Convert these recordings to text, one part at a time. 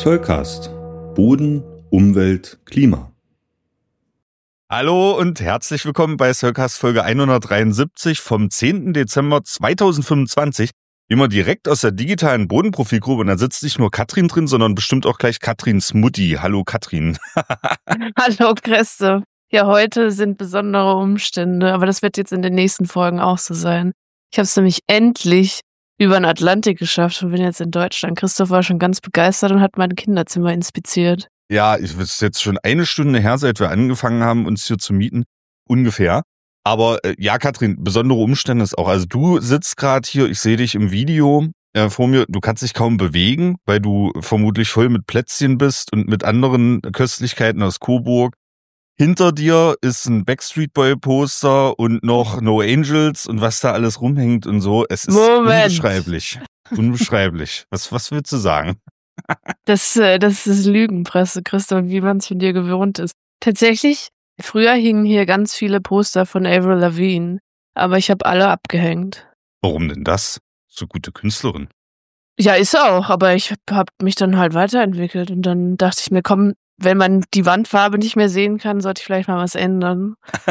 Zollcast. Boden, Umwelt, Klima. Hallo und herzlich willkommen bei Zollcast Folge 173 vom 10. Dezember 2025. Immer direkt aus der digitalen Bodenprofilgruppe. Und da sitzt nicht nur Katrin drin, sondern bestimmt auch gleich Katrins Mutti. Hallo Katrin. Hallo Christoph. Ja, heute sind besondere Umstände, aber das wird jetzt in den nächsten Folgen auch so sein. Ich habe es nämlich endlich über den Atlantik geschafft und bin jetzt in Deutschland. Christoph war schon ganz begeistert und hat mein Kinderzimmer inspiziert. Ja, es ist jetzt schon eine Stunde her, seit wir angefangen haben, uns hier zu mieten. Ungefähr. Aber ja, Katrin, besondere Umstände ist auch. Also du sitzt gerade hier, ich sehe dich im Video vor mir. Du kannst dich kaum bewegen, weil du vermutlich voll mit Plätzchen bist und mit anderen Köstlichkeiten aus Coburg. Hinter dir ist ein Backstreet Boy Poster und noch No Angels und was da alles rumhängt und so. Es ist unbeschreiblich. Unbeschreiblich. Was willst du sagen? Das ist Lügenpresse, Christoph, wie man es von dir gewohnt ist. Tatsächlich, früher hingen hier ganz viele Poster von Avril Lavigne, aber ich habe alle abgehängt. Warum denn das? So gute Künstlerin. Ja, ist auch, aber ich habe mich dann halt weiterentwickelt und dann dachte ich mir, komm, wenn man die Wandfarbe nicht mehr sehen kann, sollte ich vielleicht mal was ändern.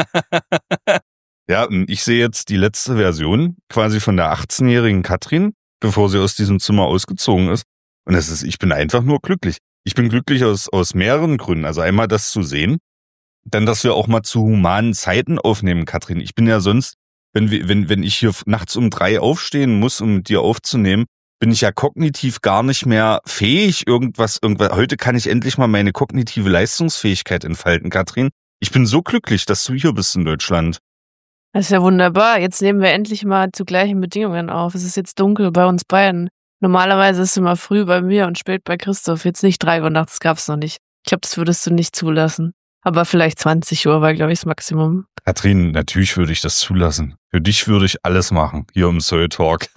Ja, ich sehe jetzt die letzte Version quasi von der 18-jährigen Katrin, bevor sie aus diesem Zimmer ausgezogen ist. Und ich bin einfach nur glücklich. Ich bin glücklich aus mehreren Gründen. Also einmal das zu sehen, dann, dass wir auch mal zu humanen Zeiten aufnehmen, Katrin. Ich bin ja sonst, wenn ich hier nachts um 3 aufstehen muss, um mit dir aufzunehmen, bin ich ja kognitiv gar nicht mehr fähig, irgendwas. Heute kann ich endlich mal meine kognitive Leistungsfähigkeit entfalten, Katrin. Ich bin so glücklich, dass du hier bist in Deutschland. Das ist ja wunderbar. Jetzt nehmen wir endlich mal zu gleichen Bedingungen auf. Es ist jetzt dunkel bei uns beiden. Normalerweise ist es immer früh bei mir und spät bei Christoph. Jetzt nicht 3 Uhr nachts, das gab's noch nicht. Ich glaube, das würdest du nicht zulassen. Aber vielleicht 20 Uhr war, glaube ich, das Maximum. Katrin, natürlich würde ich das zulassen. Für dich würde ich alles machen, hier im Soul Talk.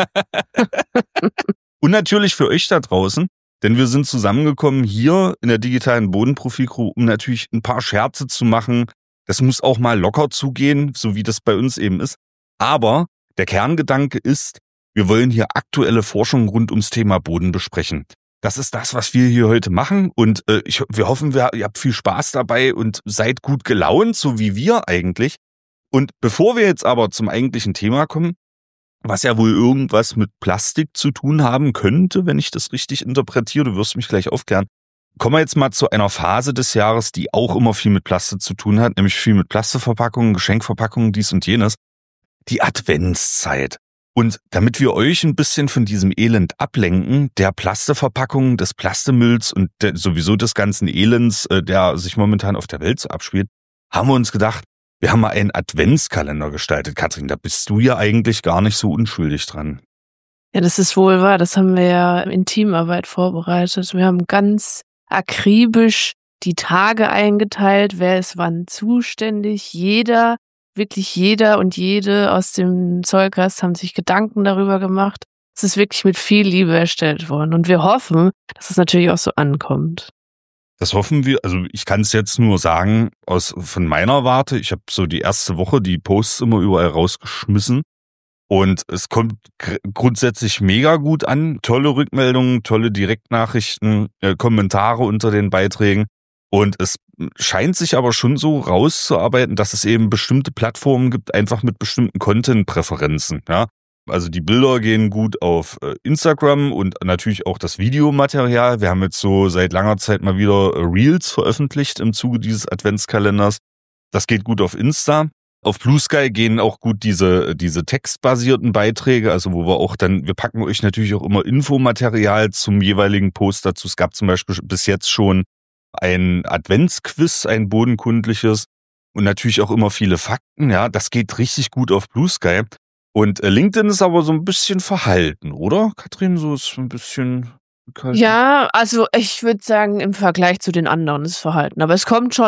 Und natürlich für euch da draußen, denn wir sind zusammengekommen hier in der digitalen Bodenprofilgruppe, um natürlich ein paar Scherze zu machen. Das muss auch mal locker zugehen, so wie das bei uns eben ist. Aber der Kerngedanke ist, wir wollen hier aktuelle Forschung rund ums Thema Boden besprechen. Das ist das, was wir hier heute machen und wir hoffen, ihr habt viel Spaß dabei und seid gut gelaunt, so wie wir eigentlich. Und bevor wir jetzt aber zum eigentlichen Thema kommen, was ja wohl irgendwas mit Plastik zu tun haben könnte, wenn ich das richtig interpretiere, du wirst mich gleich aufklären, kommen wir jetzt mal zu einer Phase des Jahres, die auch immer viel mit Plastik zu tun hat, nämlich viel mit Plastikverpackungen, Geschenkverpackungen, dies und jenes. Die Adventszeit. Und damit wir euch ein bisschen von diesem Elend ablenken, der Plastikverpackungen, des Plastikmülls und sowieso des ganzen Elends, der sich momentan auf der Welt so abspielt, haben wir uns gedacht, wir haben mal einen Adventskalender gestaltet. Katrin, da bist du ja eigentlich gar nicht so unschuldig dran. Ja, das ist wohl wahr. Das haben wir ja in Teamarbeit vorbereitet. Wir haben ganz akribisch die Tage eingeteilt, wer ist wann zuständig. Wirklich jeder und jede aus dem Zollcast haben sich Gedanken darüber gemacht. Es ist wirklich mit viel Liebe erstellt worden. Und wir hoffen, dass es natürlich auch so ankommt. Das hoffen wir. Also ich kann es jetzt nur sagen, von meiner Warte, ich habe so die erste Woche die Posts immer überall rausgeschmissen. Und es kommt grundsätzlich mega gut an. Tolle Rückmeldungen, tolle Direktnachrichten, Kommentare unter den Beiträgen. Und es scheint sich aber schon so rauszuarbeiten, dass es eben bestimmte Plattformen gibt, einfach mit bestimmten Content-Präferenzen. Ja? Also die Bilder gehen gut auf Instagram und natürlich auch das Videomaterial. Wir haben jetzt so seit langer Zeit mal wieder Reels veröffentlicht im Zuge dieses Adventskalenders. Das geht gut auf Insta. Auf Blue Sky gehen auch gut diese textbasierten Beiträge, also wo wir packen euch natürlich auch immer Infomaterial zum jeweiligen Post dazu. Es gab zum Beispiel bis jetzt schon ein Adventsquiz, ein bodenkundliches und natürlich auch immer viele Fakten, ja, das geht richtig gut auf Blue Sky. Und LinkedIn ist aber so ein bisschen verhalten, oder, Katrin? So ist ein bisschen... Ja, also ich würde sagen, im Vergleich zu den anderen ist Verhalten. Aber es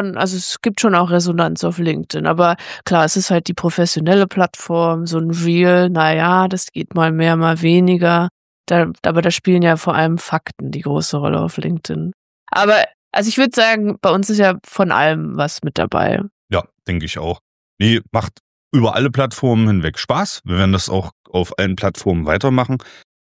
gibt schon auch Resonanz auf LinkedIn. Aber klar, es ist halt die professionelle Plattform, so ein Reel, naja, das geht mal mehr, mal weniger. Aber da spielen ja vor allem Fakten die große Rolle auf LinkedIn. Aber also ich würde sagen, bei uns ist ja von allem was mit dabei. Ja, denke ich auch. Nee, macht über alle Plattformen hinweg Spaß. Wir werden das auch auf allen Plattformen weitermachen.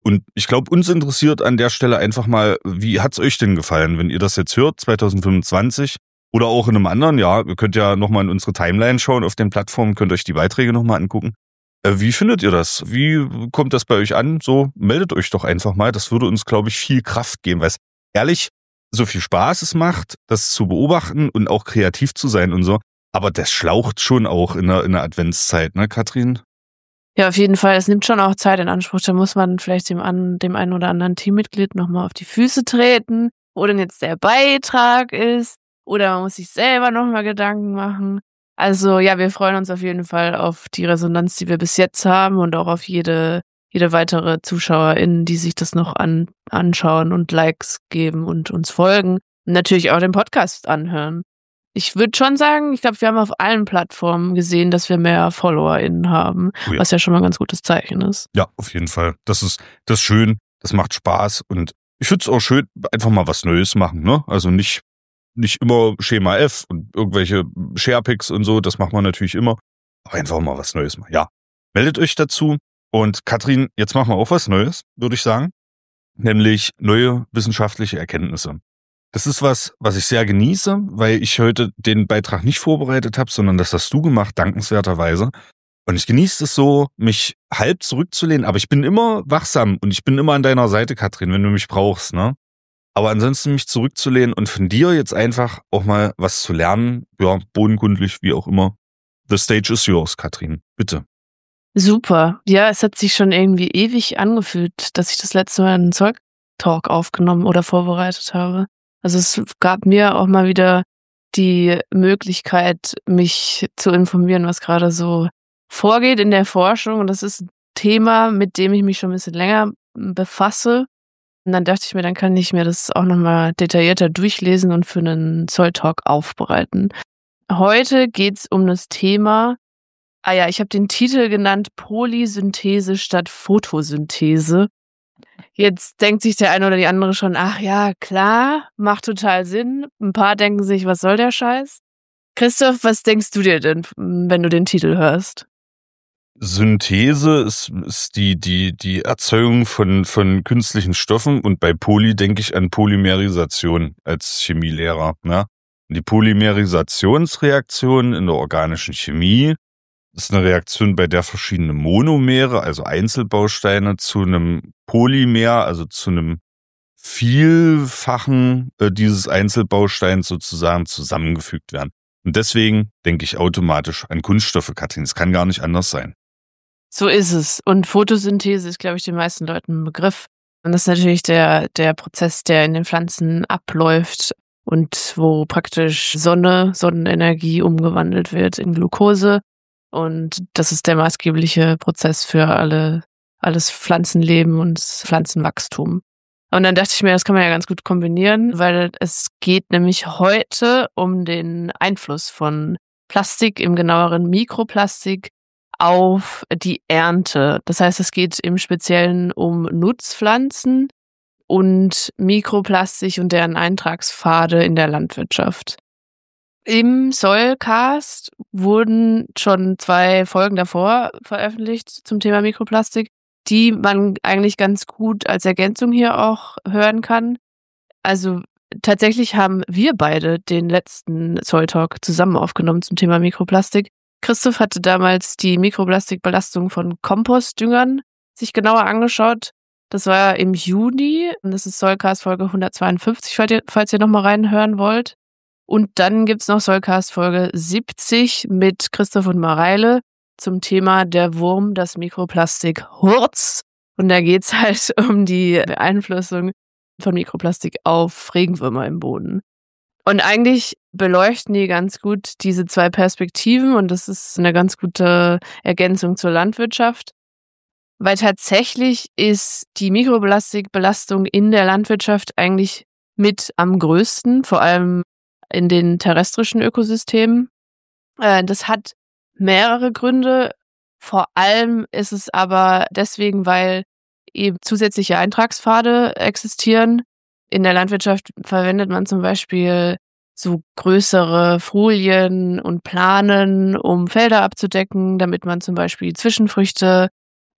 Und ich glaube, uns interessiert an der Stelle einfach mal, wie hat's euch denn gefallen, wenn ihr das jetzt hört, 2025 oder auch in einem anderen Jahr? Ihr könnt ja nochmal in unsere Timeline schauen auf den Plattformen, könnt euch die Beiträge nochmal angucken. Wie findet ihr das? Wie kommt das bei euch an? So, meldet euch doch einfach mal. Das würde uns, glaube ich, viel Kraft geben, weil es ehrlich so viel Spaß es macht, das zu beobachten und auch kreativ zu sein und so. Aber das schlaucht schon auch in der Adventszeit, ne, Katrin? Ja, auf jeden Fall. Es nimmt schon auch Zeit in Anspruch. Da muss man vielleicht dem einen oder anderen Teammitglied nochmal auf die Füße treten, wo denn jetzt der Beitrag ist. Oder man muss sich selber nochmal Gedanken machen. Also ja, wir freuen uns auf jeden Fall auf die Resonanz, die wir bis jetzt haben und auch auf jede weitere ZuschauerInnen, die sich das noch anschauen und Likes geben und uns folgen. Und natürlich auch den Podcast anhören. Ich würde schon sagen, ich glaube, wir haben auf allen Plattformen gesehen, dass wir mehr FollowerInnen haben, Oh ja. was ja schon mal ein ganz gutes Zeichen ist. Ja, auf jeden Fall. Das ist schön, das macht Spaß und ich finde es auch schön, einfach mal was Neues machen, ne? Also nicht immer Schema F und irgendwelche Sharepics und so, das macht man natürlich immer, aber einfach mal was Neues machen. Ja, meldet euch dazu und Katrin, jetzt machen wir auch was Neues, würde ich sagen, nämlich neue wissenschaftliche Erkenntnisse. Das ist was ich sehr genieße, weil ich heute den Beitrag nicht vorbereitet habe, sondern das hast du gemacht, dankenswerterweise. Und ich genieße es so, mich halb zurückzulehnen, aber ich bin immer wachsam und ich bin immer an deiner Seite, Katrin, wenn du mich brauchst, ne? Aber ansonsten mich zurückzulehnen und von dir jetzt einfach auch mal was zu lernen, ja, bodenkundlich, wie auch immer. The stage is yours, Katrin, bitte. Super. Ja, es hat sich schon irgendwie ewig angefühlt, dass ich das letzte Mal einen Zeug-Talk aufgenommen oder vorbereitet habe. Also es gab mir auch mal wieder die Möglichkeit, mich zu informieren, was gerade so vorgeht in der Forschung. Und das ist ein Thema, mit dem ich mich schon ein bisschen länger befasse. Und dann dachte ich mir, dann kann ich mir das auch nochmal detaillierter durchlesen und für einen Zoll-Talk aufbereiten. Heute geht's um das Thema, ich habe den Titel genannt Polysynthese statt Photosynthese. Jetzt denkt sich der eine oder die andere schon, ach ja, klar, macht total Sinn. Ein paar denken sich, was soll der Scheiß? Christoph, was denkst du dir denn, wenn du den Titel hörst? Synthese ist die Erzeugung von künstlichen Stoffen und bei Poly denke ich an Polymerisation als Chemielehrer, ne? Die Polymerisationsreaktion in der organischen Chemie ist eine Reaktion, bei der verschiedene Monomere, also Einzelbausteine, zu einem Polymer, also zu einem Vielfachen dieses Einzelbausteins sozusagen zusammengefügt werden. Und deswegen denke ich automatisch an Kunststoffe, Katrin. Es kann gar nicht anders sein. So ist es. Und Photosynthese ist, glaube ich, den meisten Leuten ein Begriff. Und das ist natürlich der Prozess, der in den Pflanzen abläuft und wo praktisch Sonnenenergie umgewandelt wird in Glucose. Und das ist der maßgebliche Prozess für alles Pflanzenleben und Pflanzenwachstum. Und dann dachte ich mir, das kann man ja ganz gut kombinieren, weil es geht nämlich heute um den Einfluss von Plastik, im genaueren Mikroplastik, auf die Ernte. Das heißt, es geht im Speziellen um Nutzpflanzen und Mikroplastik und deren Eintragspfade in der Landwirtschaft. Im Soilcast wurden schon 2 Folgen davor veröffentlicht zum Thema Mikroplastik, die man eigentlich ganz gut als Ergänzung hier auch hören kann. Also tatsächlich haben wir beide den letzten Soil Talk zusammen aufgenommen zum Thema Mikroplastik. Christoph hatte damals die Mikroplastikbelastung von Kompostdüngern sich genauer angeschaut. Das war im Juni und das ist Soilcast Folge 152, falls ihr nochmal reinhören wollt. Und dann gibt's noch Soilcast Folge 70 mit Christoph und Mareile zum Thema der Wurm, das Mikroplastik Hurz. Und da geht's halt um die Beeinflussung von Mikroplastik auf Regenwürmer im Boden. Und eigentlich beleuchten die ganz gut diese 2 Perspektiven und das ist eine ganz gute Ergänzung zur Landwirtschaft. Weil tatsächlich ist die Mikroplastikbelastung in der Landwirtschaft eigentlich mit am größten, vor allem in den terrestrischen Ökosystemen. Das hat mehrere Gründe. Vor allem ist es aber deswegen, weil eben zusätzliche Eintragspfade existieren. In der Landwirtschaft verwendet man zum Beispiel so größere Folien und Planen, um Felder abzudecken, damit man zum Beispiel Zwischenfrüchte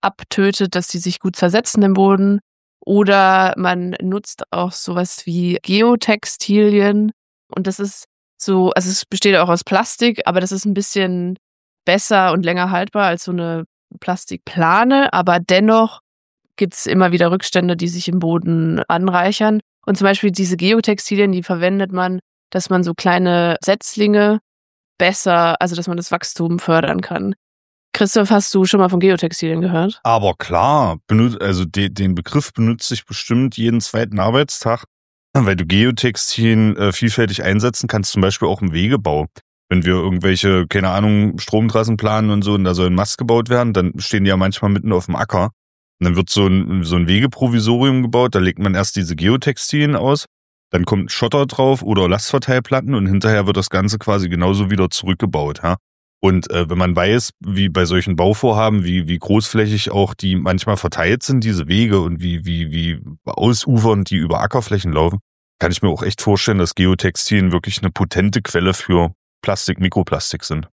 abtötet, dass die sich gut zersetzen im Boden. Oder man nutzt auch sowas wie Geotextilien. Und das ist so, also es besteht auch aus Plastik, aber das ist ein bisschen besser und länger haltbar als so eine Plastikplane. Aber dennoch gibt's immer wieder Rückstände, die sich im Boden anreichern. Und zum Beispiel diese Geotextilien, die verwendet man, dass man so kleine Setzlinge besser, also dass man das Wachstum fördern kann. Christoph, hast du schon mal von Geotextilien gehört? Aber klar, also den Begriff benutze ich bestimmt jeden zweiten Arbeitstag, weil du Geotextilien vielfältig einsetzen kannst, zum Beispiel auch im Wegebau. Wenn wir irgendwelche, keine Ahnung, Stromtrassen planen und so und da soll ein Mast gebaut werden, dann stehen die ja manchmal mitten auf dem Acker. Und dann wird so ein Wegeprovisorium gebaut, da legt man erst diese Geotextilien aus, dann kommt Schotter drauf oder Lastverteilplatten und hinterher wird das Ganze quasi genauso wieder zurückgebaut. Ja? Und wenn man weiß, wie bei solchen Bauvorhaben, wie großflächig auch die manchmal verteilt sind, diese Wege und wie ausufernd die über Ackerflächen laufen, kann ich mir auch echt vorstellen, dass Geotextilien wirklich eine potente Quelle für Plastik, Mikroplastik sind.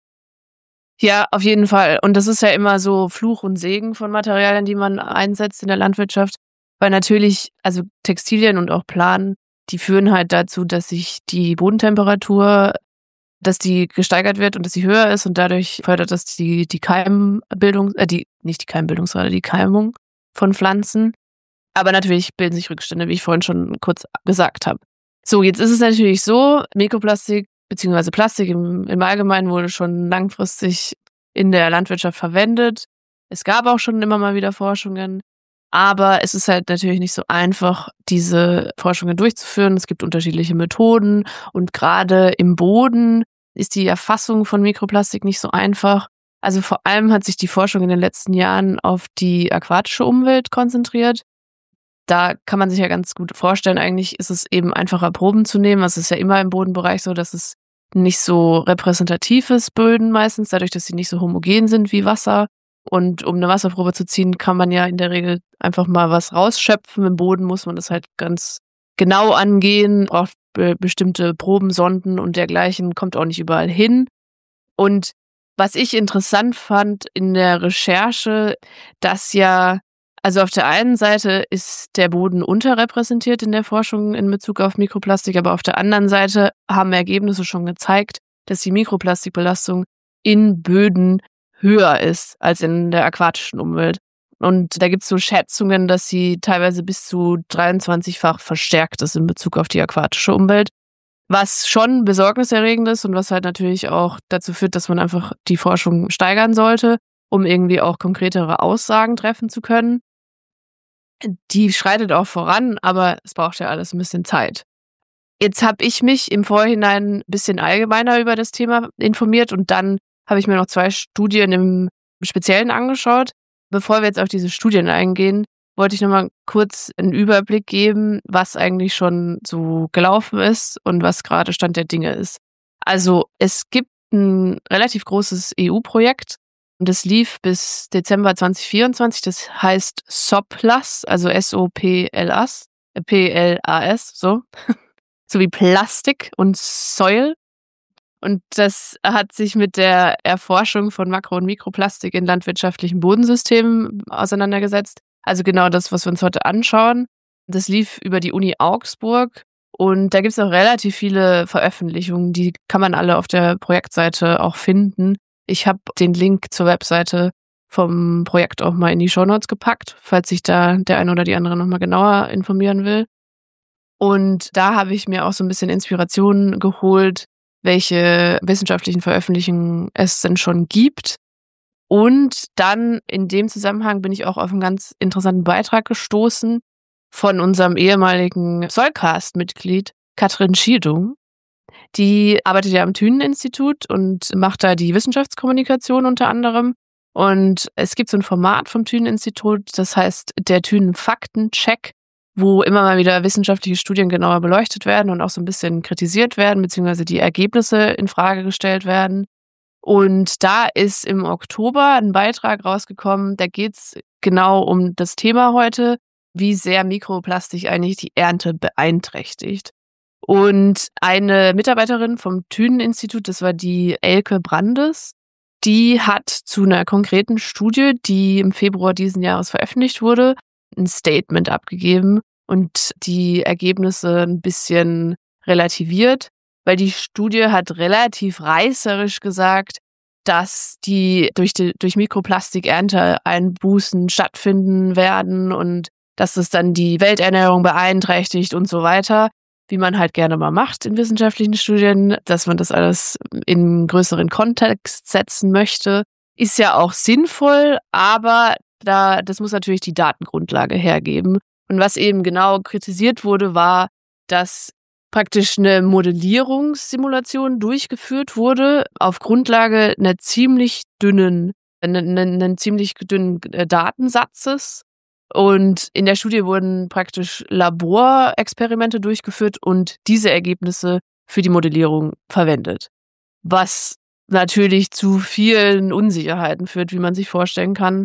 Ja, auf jeden Fall. Und das ist ja immer so Fluch und Segen von Materialien, die man einsetzt in der Landwirtschaft. Weil natürlich, also Textilien und auch Planen, die führen halt dazu, dass sich die Bodentemperatur, dass die gesteigert wird und dass sie höher ist und dadurch fördert das die Keimbildung, nicht die Keimbildungsrate, die Keimung von Pflanzen. Aber natürlich bilden sich Rückstände, wie ich vorhin schon kurz gesagt habe. So, jetzt ist es natürlich so, Mikroplastik beziehungsweise Plastik im Allgemeinen wurde schon langfristig in der Landwirtschaft verwendet. Es gab auch schon immer mal wieder Forschungen, aber es ist halt natürlich nicht so einfach, diese Forschungen durchzuführen. Es gibt unterschiedliche Methoden und gerade im Boden ist die Erfassung von Mikroplastik nicht so einfach. Also vor allem hat sich die Forschung in den letzten Jahren auf die aquatische Umwelt konzentriert. Da kann man sich ja ganz gut vorstellen, eigentlich ist es eben einfacher, Proben zu nehmen. Es ist ja immer im Bodenbereich so, dass es nicht so repräsentativ ist, Böden meistens, dadurch, dass sie nicht so homogen sind wie Wasser. Und um eine Wasserprobe zu ziehen, kann man ja in der Regel einfach mal was rausschöpfen. Im Boden muss man das halt ganz genau angehen, braucht bestimmte Probensonden und dergleichen, kommt auch nicht überall hin. Und was ich interessant fand in der Recherche, dass ja, also auf der einen Seite ist der Boden unterrepräsentiert in der Forschung in Bezug auf Mikroplastik, aber auf der anderen Seite haben Ergebnisse schon gezeigt, dass die Mikroplastikbelastung in Böden höher ist als in der aquatischen Umwelt. Und da gibt es so Schätzungen, dass sie teilweise bis zu 23-fach verstärkt ist in Bezug auf die aquatische Umwelt, was schon besorgniserregend ist und was halt natürlich auch dazu führt, dass man einfach die Forschung steigern sollte, um irgendwie auch konkretere Aussagen treffen zu können. Die schreitet auch voran, aber es braucht ja alles ein bisschen Zeit. Jetzt habe ich mich im Vorhinein ein bisschen allgemeiner über das Thema informiert und dann habe ich mir noch 2 Studien im Speziellen angeschaut. Bevor wir jetzt auf diese Studien eingehen, wollte ich noch mal kurz einen Überblick geben, was eigentlich schon so gelaufen ist und was gerade Stand der Dinge ist. Also, es gibt ein relativ großes EU-Projekt und das lief bis Dezember 2024. Das heißt SOPLAS, also SOPLAS, PLAS, so. So wie Plastik und Soil. Und das hat sich mit der Erforschung von Makro- und Mikroplastik in landwirtschaftlichen Bodensystemen auseinandergesetzt. Also genau das, was wir uns heute anschauen. Das lief über die Uni Augsburg und da gibt es auch relativ viele Veröffentlichungen, die kann man alle auf der Projektseite auch finden. Ich habe den Link zur Webseite vom Projekt auch mal in die Shownotes gepackt, falls sich da der eine oder die andere nochmal genauer informieren will. Und da habe ich mir auch so ein bisschen Inspiration geholt, welche wissenschaftlichen Veröffentlichungen es denn schon gibt. Und dann in dem Zusammenhang bin ich auch auf einen ganz interessanten Beitrag gestoßen von unserem ehemaligen Soilcast-Mitglied Katrin Schiedung. Die arbeitet ja am Thünen-Institut und macht da die Wissenschaftskommunikation unter anderem. Und es gibt so ein Format vom Thünen-Institut, das heißt der Thünen-Faktencheck, wo immer mal wieder wissenschaftliche Studien genauer beleuchtet werden und auch so ein bisschen kritisiert werden, beziehungsweise die Ergebnisse in Frage gestellt werden. Und da ist im Oktober ein Beitrag rausgekommen, da geht's genau um das Thema heute, wie sehr Mikroplastik eigentlich die Ernte beeinträchtigt. Und eine Mitarbeiterin vom Thünen-Institut, das war die Elke Brandes, die hat zu einer konkreten Studie, die im Februar diesen Jahres veröffentlicht wurde, ein Statement abgegeben und die Ergebnisse ein bisschen relativiert, weil die Studie hat relativ reißerisch gesagt, dass durch Mikroplastik-Ernteeinbußen stattfinden werden und dass es dann die Welternährung beeinträchtigt und so weiter, wie man halt gerne mal macht in wissenschaftlichen Studien, dass man das alles in einen größeren Kontext setzen möchte, ist ja auch sinnvoll, aber das muss natürlich die Datengrundlage hergeben. Und was eben genau kritisiert wurde, war, dass praktisch eine Modellierungssimulation durchgeführt wurde auf Grundlage einen ziemlich dünnen Datensatzes. Und in der Studie wurden praktisch Laborexperimente durchgeführt und diese Ergebnisse für die Modellierung verwendet. Was natürlich zu vielen Unsicherheiten führt, wie man sich vorstellen kann.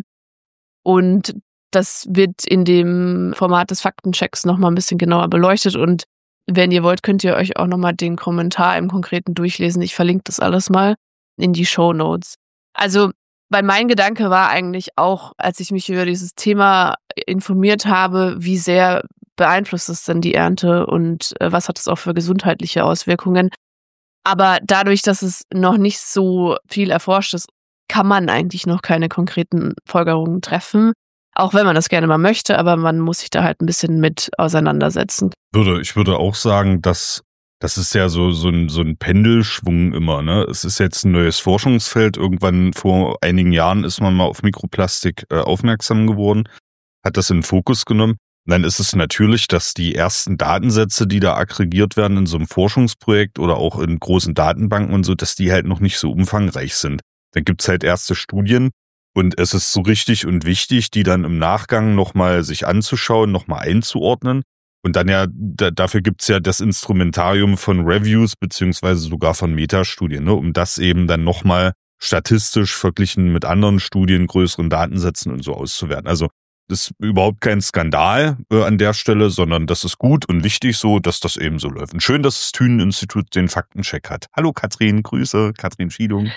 Und das wird in dem Format des Faktenchecks nochmal ein bisschen genauer beleuchtet. Und wenn ihr wollt, könnt ihr euch auch nochmal den Kommentar im Konkreten durchlesen. Ich verlinke das alles mal in die Shownotes. Also, weil mein Gedanke war eigentlich auch, als ich mich über dieses Thema informiert habe, wie sehr beeinflusst es denn die Ernte und was hat es auch für gesundheitliche Auswirkungen. Aber dadurch, dass es noch nicht so viel erforscht ist, kann man eigentlich noch keine konkreten Folgerungen treffen. Auch wenn man das gerne mal möchte, aber man muss sich da halt ein bisschen mit auseinandersetzen. Ich würde auch sagen, dass das ist ja so ein Pendelschwung immer, ne? Es ist jetzt ein neues Forschungsfeld. Irgendwann vor einigen Jahren ist man mal auf Mikroplastik aufmerksam geworden, hat das in den Fokus genommen. Dann ist es natürlich, dass die ersten Datensätze, die da aggregiert werden in so einem Forschungsprojekt oder auch in großen Datenbanken und so, dass die halt noch nicht so umfangreich sind. Dann gibt's halt erste Studien und es ist so richtig und wichtig, die dann im Nachgang nochmal sich anzuschauen, nochmal einzuordnen. Und dann ja, dafür gibt's ja das Instrumentarium von Reviews beziehungsweise sogar von Metastudien, ne, um das eben dann nochmal statistisch verglichen mit anderen Studien, größeren Datensätzen und so auszuwerten. Also das ist überhaupt kein Skandal an der Stelle, sondern das ist gut und wichtig so, dass das eben so läuft. Und schön, dass das Thünen-Institut den Faktencheck hat. Hallo Katrin, Grüße, Katrin Schiedung.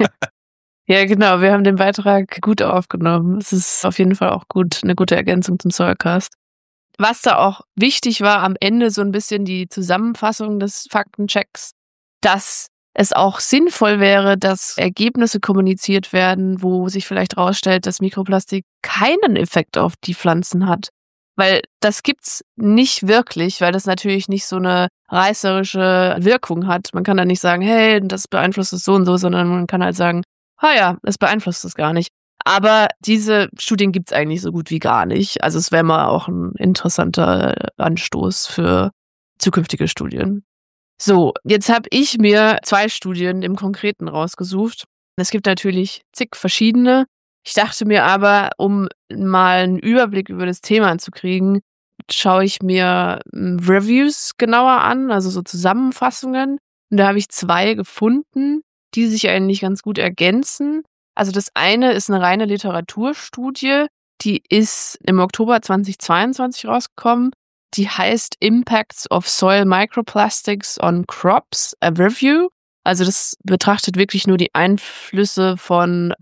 Ja, genau, wir haben den Beitrag gut aufgenommen. Es ist auf jeden Fall auch gut, eine gute Ergänzung zum Soilcast. Was da auch wichtig war, am Ende so ein bisschen die Zusammenfassung des Faktenchecks, dass es auch sinnvoll wäre, dass Ergebnisse kommuniziert werden, wo sich vielleicht herausstellt, dass Mikroplastik keinen Effekt auf die Pflanzen hat. Weil das gibt's nicht wirklich, weil das natürlich nicht so eine reißerische Wirkung hat. Man kann da nicht sagen, hey, das beeinflusst es so und so, sondern man kann halt sagen, ja, das beeinflusst es gar nicht. Aber diese Studien gibt's eigentlich so gut wie gar nicht. Also es wäre mal auch ein interessanter Anstoß für zukünftige Studien. So, jetzt habe ich mir 2 Studien im Konkreten rausgesucht. Es gibt natürlich zig verschiedene. Ich dachte mir aber, um mal einen Überblick über das Thema zu kriegen, schaue ich mir Reviews genauer an, also so Zusammenfassungen. Und da habe ich 2 gefunden, die sich eigentlich ganz gut ergänzen. Also das eine ist eine reine Literaturstudie, die ist im Oktober 2022 rausgekommen. Die heißt Impacts of Soil Microplastics on Crops, a Review. Also das betrachtet wirklich nur die Einflüsse von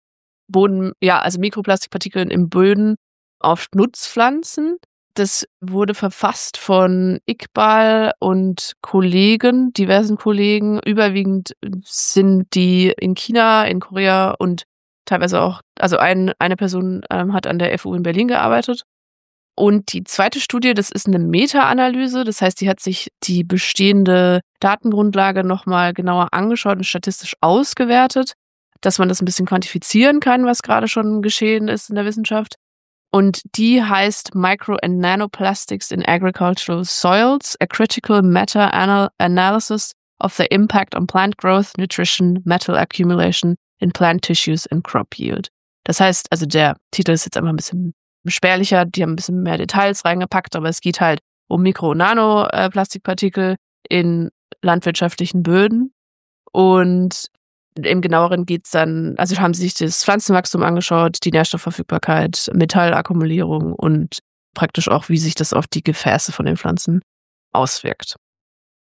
also Mikroplastikpartikeln im Böden auf Nutzpflanzen. Das wurde verfasst von Iqbal und diversen Kollegen. Überwiegend sind die in China, in Korea und teilweise auch, also eine Person hat an der FU in Berlin gearbeitet. Und die zweite Studie, das ist eine Meta-Analyse. Das heißt, die hat sich die bestehende Datengrundlage nochmal genauer angeschaut und statistisch ausgewertet, dass man das ein bisschen quantifizieren kann, was gerade schon geschehen ist in der Wissenschaft. Und die heißt Micro and Nanoplastics in Agricultural Soils, a Critical Meta-Analysis of the Impact on Plant Growth, Nutrition, Metal Accumulation in Plant Tissues and Crop Yield. Das heißt, also der Titel ist jetzt einfach ein bisschen spärlicher, die haben ein bisschen mehr Details reingepackt, aber es geht halt um Mikro- und Nanoplastikpartikel in landwirtschaftlichen Böden. Und im Genaueren geht's dann, also haben sie sich das Pflanzenwachstum angeschaut, die Nährstoffverfügbarkeit, Metallakkumulierung und praktisch auch, wie sich das auf die Gefäße von den Pflanzen auswirkt.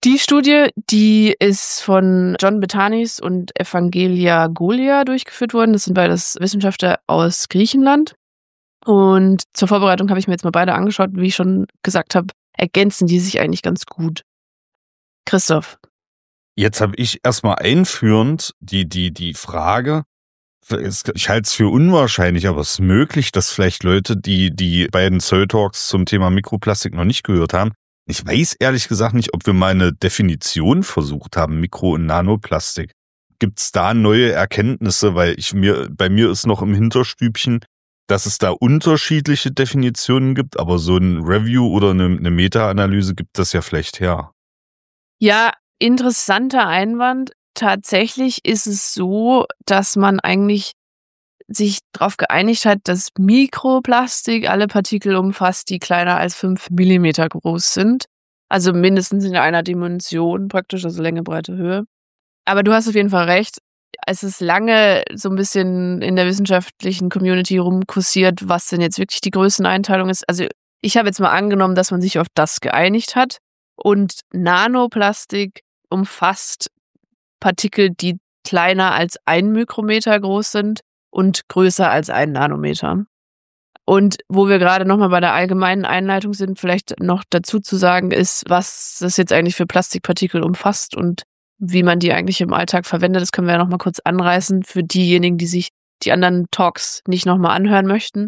Die Studie, die ist von John Betanis und Evangelia Golia durchgeführt worden. Das sind beides Wissenschaftler aus Griechenland. Und zur Vorbereitung habe ich mir jetzt mal beide angeschaut. Wie ich schon gesagt habe, ergänzen die sich eigentlich ganz gut. Christoph. Jetzt habe ich erstmal einführend die Frage, ich halte es für unwahrscheinlich, aber es ist möglich, dass vielleicht Leute, die beiden Zoll-Talks zum Thema Mikroplastik noch nicht gehört haben. Ich weiß ehrlich gesagt nicht, ob wir mal eine Definition versucht haben, Mikro- und Nanoplastik. Gibt es da neue Erkenntnisse? Weil bei mir ist noch im Hinterstübchen, dass es da unterschiedliche Definitionen gibt, aber so ein Review oder eine Meta-Analyse gibt das ja vielleicht her. Ja, interessanter Einwand. Tatsächlich ist es so, dass man eigentlich sich darauf geeinigt hat, dass Mikroplastik alle Partikel umfasst, die kleiner als 5 Millimeter groß sind. Also mindestens in einer Dimension praktisch, also Länge, Breite, Höhe. Aber du hast auf jeden Fall recht. Es ist lange so ein bisschen in der wissenschaftlichen Community rumkursiert, was denn jetzt wirklich die Größeneinteilung ist. Also ich habe jetzt mal angenommen, dass man sich auf das geeinigt hat. Und Nanoplastik umfasst Partikel, die kleiner als 1 Mikrometer groß sind und größer als 1 Nanometer. Und wo wir gerade nochmal bei der allgemeinen Einleitung sind, vielleicht noch dazu zu sagen ist, was das jetzt eigentlich für Plastikpartikel umfasst und wie man die eigentlich im Alltag verwendet. Das können wir ja nochmal kurz anreißen für diejenigen, die sich die anderen Talks nicht nochmal anhören möchten.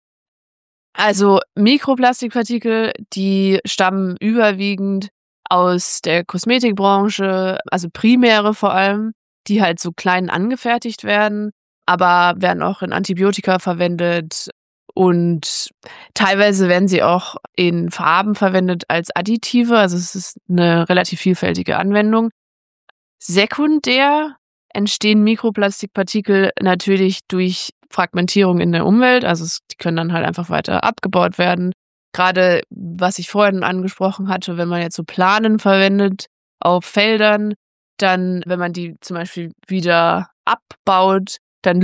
Also Mikroplastikpartikel, die stammen überwiegend aus der Kosmetikbranche, also primäre vor allem, die halt so klein angefertigt werden, aber werden auch in Antibiotika verwendet und teilweise werden sie auch in Farben verwendet als Additive, also es ist eine relativ vielfältige Anwendung. Sekundär entstehen Mikroplastikpartikel natürlich durch Fragmentierung in der Umwelt, also die können dann halt einfach weiter abgebaut werden. Gerade was ich vorhin angesprochen hatte, wenn man jetzt so Planen verwendet auf Feldern, dann, wenn man die zum Beispiel wieder abbaut, dann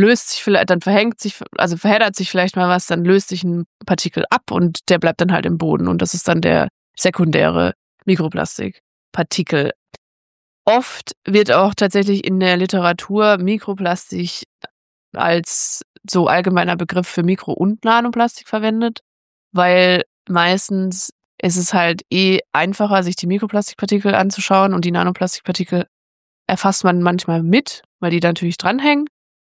verheddert sich vielleicht mal was, dann löst sich ein Partikel ab und der bleibt dann halt im Boden und das ist dann der sekundäre Mikroplastikpartikel. Oft wird auch tatsächlich in der Literatur Mikroplastik als so allgemeiner Begriff für Mikro- und Nanoplastik verwendet, weil meistens ist es halt einfacher, sich die Mikroplastikpartikel anzuschauen und die Nanoplastikpartikel erfasst man manchmal mit, weil die da natürlich dranhängen.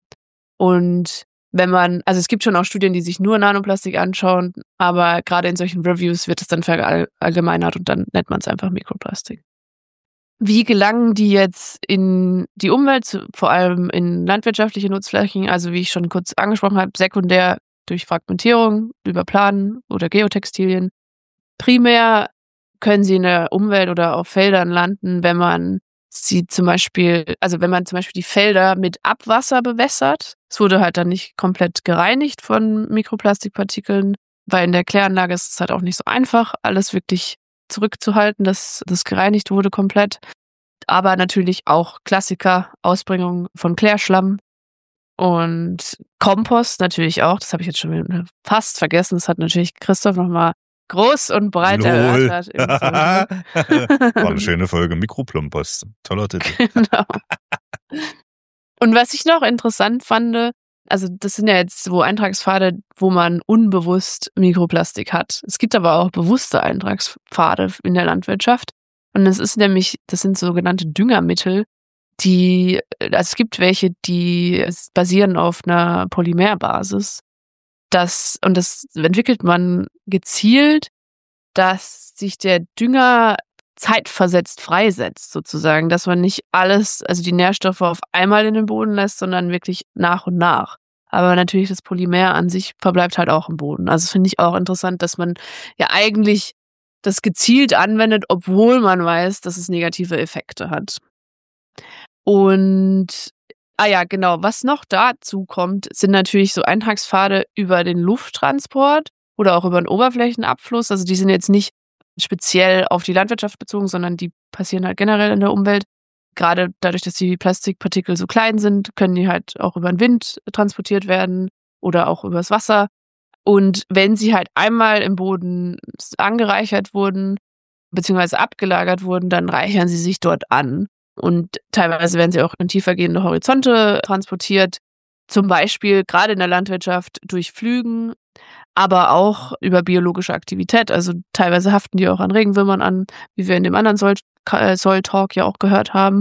Und also es gibt schon auch Studien, die sich nur Nanoplastik anschauen, aber gerade in solchen Reviews wird es dann verallgemeinert und dann nennt man es einfach Mikroplastik. Wie gelangen die jetzt in die Umwelt, vor allem in landwirtschaftliche Nutzflächen? Also wie ich schon kurz angesprochen habe, sekundär durch Fragmentierung, über Planen oder Geotextilien. Primär können sie in der Umwelt oder auf Feldern landen, wenn man zum Beispiel die Felder mit Abwasser bewässert. Es wurde halt dann nicht komplett gereinigt von Mikroplastikpartikeln, weil in der Kläranlage ist es halt auch nicht so einfach, alles wirklich zurückzuhalten, dass das gereinigt wurde komplett. Aber natürlich auch Klassiker, Ausbringung von Klärschlamm und Kompost natürlich auch. Das habe ich jetzt schon fast vergessen. Das hat natürlich Christoph nochmal groß und breit erörtert. War eine schöne Folge Mikroplompost. Toller Titel. Genau. Und was ich noch interessant fand, also das sind ja jetzt so Eintragspfade, wo man unbewusst Mikroplastik hat. Es gibt aber auch bewusste Eintragspfade in der Landwirtschaft. Und das sind sogenannte Düngermittel, also es gibt welche, die basieren auf einer Polymerbasis. Das entwickelt man gezielt, dass sich der Dünger zeitversetzt freisetzt, sozusagen, dass man nicht also die Nährstoffe auf einmal in den Boden lässt, sondern wirklich nach und nach. Aber natürlich das Polymer an sich verbleibt halt auch im Boden. Also das finde ich auch interessant, dass man ja eigentlich das gezielt anwendet, obwohl man weiß, dass es negative Effekte hat. Und genau, was noch dazu kommt, sind natürlich so Eintragspfade über den Lufttransport oder auch über den Oberflächenabfluss. Also die sind jetzt nicht speziell auf die Landwirtschaft bezogen, sondern die passieren halt generell in der Umwelt. Gerade dadurch, dass die Plastikpartikel so klein sind, können die halt auch über den Wind transportiert werden oder auch übers Wasser. Und wenn sie halt einmal im Boden angereichert wurden, beziehungsweise abgelagert wurden, dann reichern sie sich dort an. Und teilweise werden sie auch in tiefergehende Horizonte transportiert, zum Beispiel gerade in der Landwirtschaft durch Flügen, aber auch über biologische Aktivität. Also teilweise haften die auch an Regenwürmern an, wie wir in dem anderen Soil-Talk ja auch gehört haben.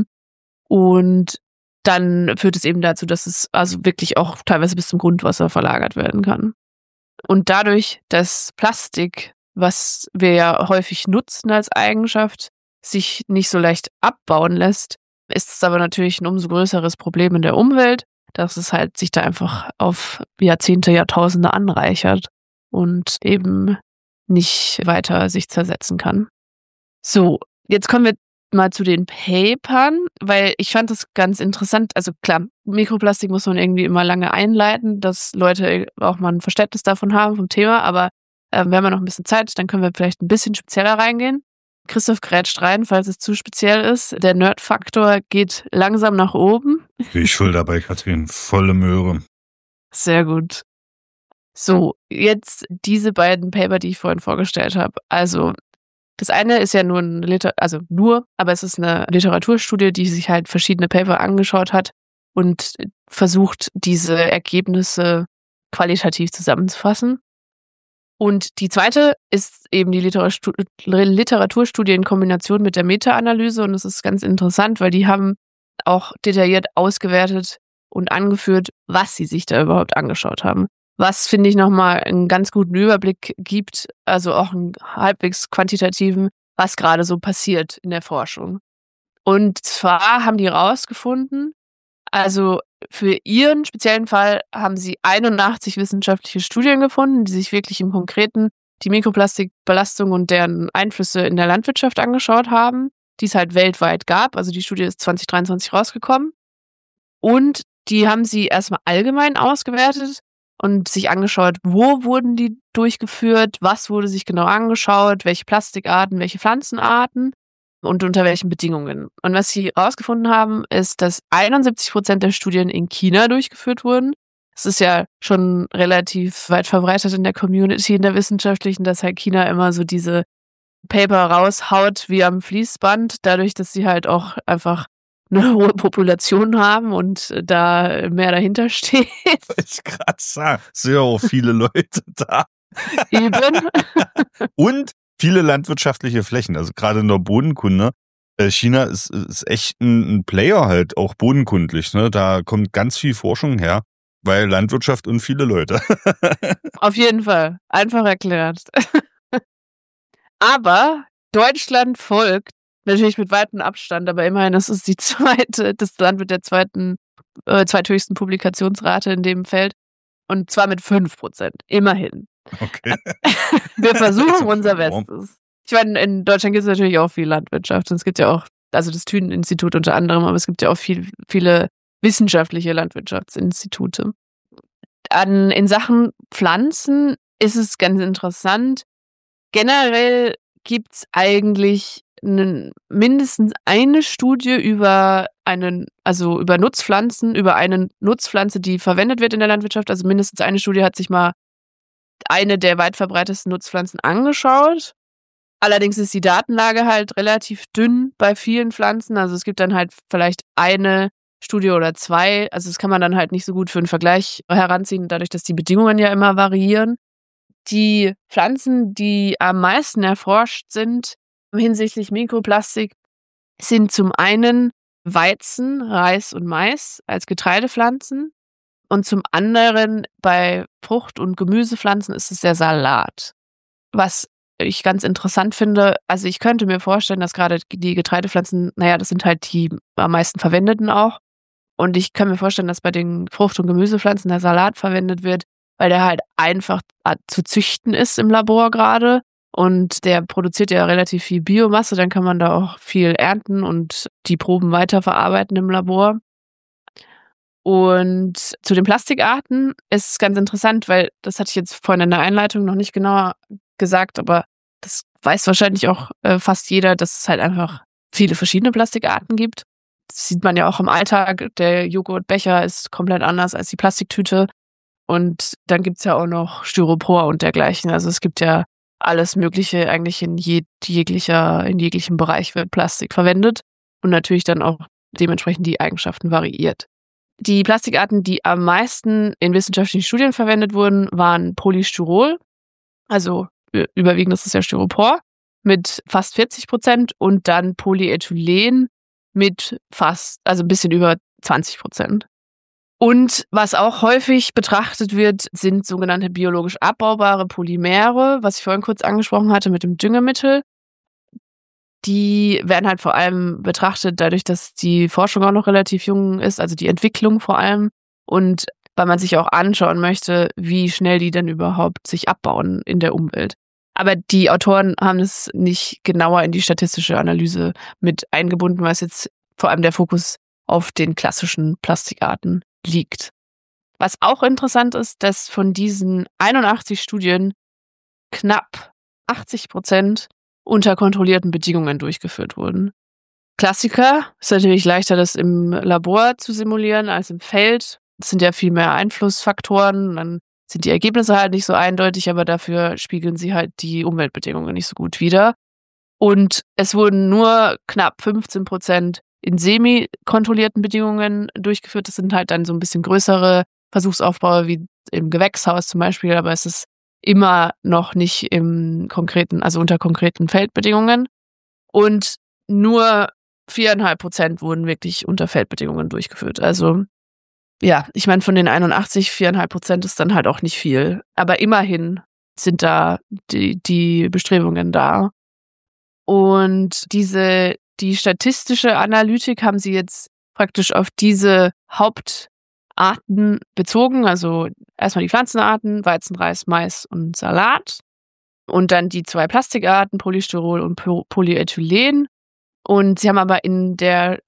Und dann führt es eben dazu, dass es also wirklich auch teilweise bis zum Grundwasser verlagert werden kann. Und dadurch, dass Plastik, was wir ja häufig nutzen als Eigenschaft, sich nicht so leicht abbauen lässt, ist es aber natürlich ein umso größeres Problem in der Umwelt, dass es halt sich da einfach auf Jahrzehnte, Jahrtausende anreichert und eben nicht weiter sich zersetzen kann. So, jetzt kommen wir mal zu den Papern, weil ich fand das ganz interessant. Also klar, Mikroplastik muss man irgendwie immer lange einleiten, dass Leute auch mal ein Verständnis davon haben, vom Thema, aber wir haben ja noch ein bisschen Zeit, dann können wir vielleicht ein bisschen spezieller reingehen. Christoph grätscht rein, falls es zu speziell ist. Der Nerd-Faktor geht langsam nach oben. Bin ich voll dabei, Katrin. Volle Möhre. Sehr gut. So, jetzt diese beiden Paper, die ich vorhin vorgestellt habe. Also, das eine ist ja nur aber es ist eine Literaturstudie, die sich halt verschiedene Paper angeschaut hat und versucht, diese Ergebnisse qualitativ zusammenzufassen. Und die zweite ist eben die Literaturstudie in Kombination mit der Meta-Analyse. Und das ist ganz interessant, weil die haben auch detailliert ausgewertet und angeführt, was sie sich da überhaupt angeschaut haben. Was, finde ich, nochmal einen ganz guten Überblick gibt, also auch einen halbwegs quantitativen, was gerade so passiert in der Forschung. Und zwar haben die rausgefunden, also für ihren speziellen Fall haben sie 81 wissenschaftliche Studien gefunden, die sich wirklich im Konkreten die Mikroplastikbelastung und deren Einflüsse in der Landwirtschaft angeschaut haben, die es halt weltweit gab. Also die Studie ist 2023 rausgekommen. Und die haben sie erstmal allgemein ausgewertet und sich angeschaut, wo wurden die durchgeführt, was wurde sich genau angeschaut, welche Plastikarten, welche Pflanzenarten und unter welchen Bedingungen. Und was sie herausgefunden haben, ist, dass 71% der Studien in China durchgeführt wurden. Es ist ja schon relativ weit verbreitet in der Community, in der wissenschaftlichen, dass halt China immer so diese Paper raushaut wie am Fließband, dadurch, dass sie halt auch einfach eine hohe Population haben und da mehr dahinter steht. Ich gerade sagen, sind ja auch viele Leute da. Eben. Und viele landwirtschaftliche Flächen, also gerade in der Bodenkunde. China ist echt ein Player halt, auch bodenkundlich. Ne? Da kommt ganz viel Forschung her, weil Landwirtschaft und viele Leute. Auf jeden Fall. Einfach erklärt. Aber Deutschland folgt natürlich mit weitem Abstand, aber immerhin, das ist das Land mit der zweithöchsten Publikationsrate in dem Feld. Und zwar mit 5%. Immerhin. Okay. Wir versuchen unser Bestes. Ich meine, in Deutschland gibt es natürlich auch viel Landwirtschaft. Und es gibt ja auch, also das Thünen-Institut unter anderem, aber es gibt ja auch viele wissenschaftliche Landwirtschaftsinstitute. In Sachen Pflanzen ist es ganz interessant. Generell gibt es eigentlich mindestens eine Studie über Nutzpflanzen, über eine Nutzpflanze, die verwendet wird in der Landwirtschaft. Also mindestens eine Studie hat sich mal eine der weit verbreitetsten Nutzpflanzen angeschaut. Allerdings ist die Datenlage halt relativ dünn bei vielen Pflanzen. Also es gibt dann halt vielleicht eine Studie oder zwei. Also das kann man dann halt nicht so gut für einen Vergleich heranziehen, dadurch, dass die Bedingungen ja immer variieren. Die Pflanzen, die am meisten erforscht sind hinsichtlich Mikroplastik, sind zum einen Weizen, Reis und Mais als Getreidepflanzen und zum anderen bei Frucht- und Gemüsepflanzen ist es der Salat. Was ich ganz interessant finde, also ich könnte mir vorstellen, dass gerade die Getreidepflanzen, das sind halt die am meisten verwendeten auch. Und ich kann mir vorstellen, dass bei den Frucht- und Gemüsepflanzen der Salat verwendet wird, weil der halt einfach zu züchten ist im Labor gerade. Und der produziert ja relativ viel Biomasse, dann kann man da auch viel ernten und die Proben weiterverarbeiten im Labor. Und zu den Plastikarten ist es ganz interessant, weil das hatte ich jetzt vorhin in der Einleitung noch nicht genauer gesagt, aber das weiß wahrscheinlich auch fast jeder, dass es halt einfach viele verschiedene Plastikarten gibt. Das sieht man ja auch im Alltag. Der Joghurtbecher ist komplett anders als die Plastiktüte. Und dann gibt's ja auch noch Styropor und dergleichen. Also es gibt ja alles Mögliche eigentlich in jeglichem Bereich wird Plastik verwendet und natürlich dann auch dementsprechend die Eigenschaften variiert. Die Plastikarten, die am meisten in wissenschaftlichen Studien verwendet wurden, waren Polystyrol, also überwiegend ist es ja Styropor, mit fast 40% und dann Polyethylen mit also ein bisschen über 20%. Und was auch häufig betrachtet wird, sind sogenannte biologisch abbaubare Polymere, was ich vorhin kurz angesprochen hatte mit dem Düngemittel. Die werden halt vor allem betrachtet, dadurch, dass die Forschung auch noch relativ jung ist, also die Entwicklung vor allem. Und weil man sich auch anschauen möchte, wie schnell die denn überhaupt sich abbauen in der Umwelt. Aber die Autoren haben es nicht genauer in die statistische Analyse mit eingebunden, weil es jetzt vor allem der Fokus auf den klassischen Plastikarten liegt. Was auch interessant ist, dass von diesen 81 Studien knapp 80% unter kontrollierten Bedingungen durchgeführt wurden. Klassiker ist natürlich leichter, das im Labor zu simulieren als im Feld. Es sind ja viel mehr Einflussfaktoren, dann sind die Ergebnisse halt nicht so eindeutig, aber dafür spiegeln sie halt die Umweltbedingungen nicht so gut wider. Und es wurden nur knapp 15% in semi-kontrollierten Bedingungen durchgeführt. Das sind halt dann so ein bisschen größere Versuchsaufbaue wie im Gewächshaus zum Beispiel, aber es ist immer noch nicht im konkreten, also unter konkreten Feldbedingungen. Und nur 4,5% wurden wirklich unter Feldbedingungen durchgeführt. Also ja, ich meine, von den 81, 4,5% ist dann halt auch nicht viel. Aber immerhin sind da die Bestrebungen da. Und die statistische Analytik haben sie jetzt praktisch auf diese Hauptarten bezogen. Also erstmal die Pflanzenarten, Weizen, Reis, Mais und Salat. Und dann die 2 Plastikarten, Polystyrol und Polyethylen. Und sie haben aber in der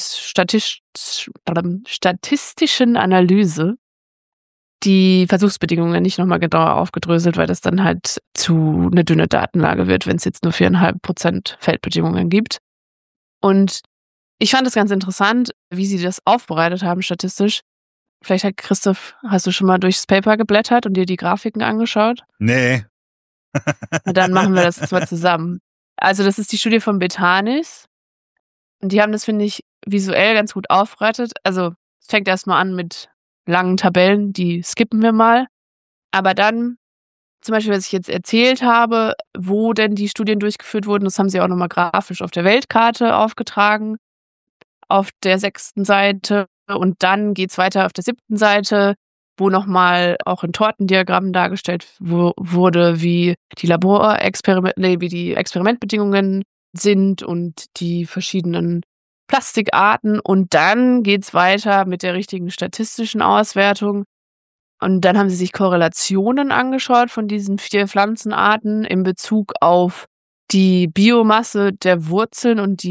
statistischen Analyse die Versuchsbedingungen nicht nochmal genauer aufgedröselt, weil das dann halt zu eine dünne Datenlage wird, wenn es jetzt nur 4,5% Feldbedingungen gibt. Und ich fand es ganz interessant, wie sie das aufbereitet haben statistisch. Vielleicht hast du schon mal durchs Paper geblättert und dir die Grafiken angeschaut? Nee. Na, dann machen wir das jetzt mal zusammen. Also das ist die Studie von Betanis. Und die haben das, finde ich, visuell ganz gut aufbereitet. Also es fängt erstmal an mit langen Tabellen, die skippen wir mal. Aber dann, zum Beispiel, was ich jetzt erzählt habe, wo denn die Studien durchgeführt wurden, das haben sie auch nochmal grafisch auf der Weltkarte aufgetragen, auf der 6. Seite. Und dann geht's weiter auf der 7. Seite, wo nochmal auch in Tortendiagrammen dargestellt wurde, wie die wie die Experimentbedingungen sind und die verschiedenen Plastikarten. Und dann geht's weiter mit der richtigen statistischen Auswertung. Und dann haben sie sich Korrelationen angeschaut von diesen 4 Pflanzenarten in Bezug auf die Biomasse der Wurzeln und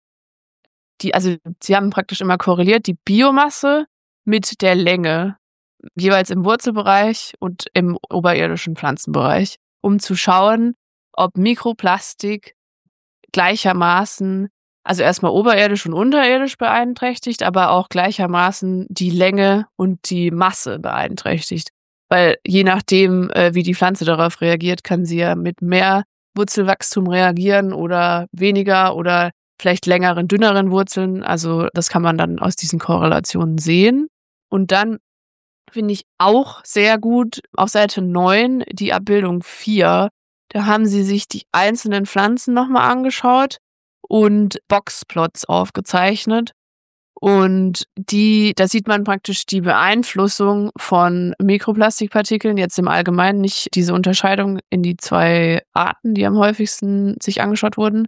also sie haben praktisch immer korreliert die Biomasse mit der Länge, jeweils im Wurzelbereich und im oberirdischen Pflanzenbereich, um zu schauen, ob Mikroplastik gleichermaßen, also erstmal oberirdisch und unterirdisch beeinträchtigt, aber auch gleichermaßen die Länge und die Masse beeinträchtigt. Weil je nachdem, wie die Pflanze darauf reagiert, kann sie ja mit mehr Wurzelwachstum reagieren oder weniger oder vielleicht längeren, dünneren Wurzeln. Also das kann man dann aus diesen Korrelationen sehen. Und dann finde ich auch sehr gut auf Seite 9 die Abbildung 4. Da haben sie sich die einzelnen Pflanzen nochmal angeschaut und Boxplots aufgezeichnet. Und da sieht man praktisch die Beeinflussung von Mikroplastikpartikeln, jetzt im Allgemeinen nicht diese Unterscheidung in die 2 Arten, die am häufigsten sich angeschaut wurden,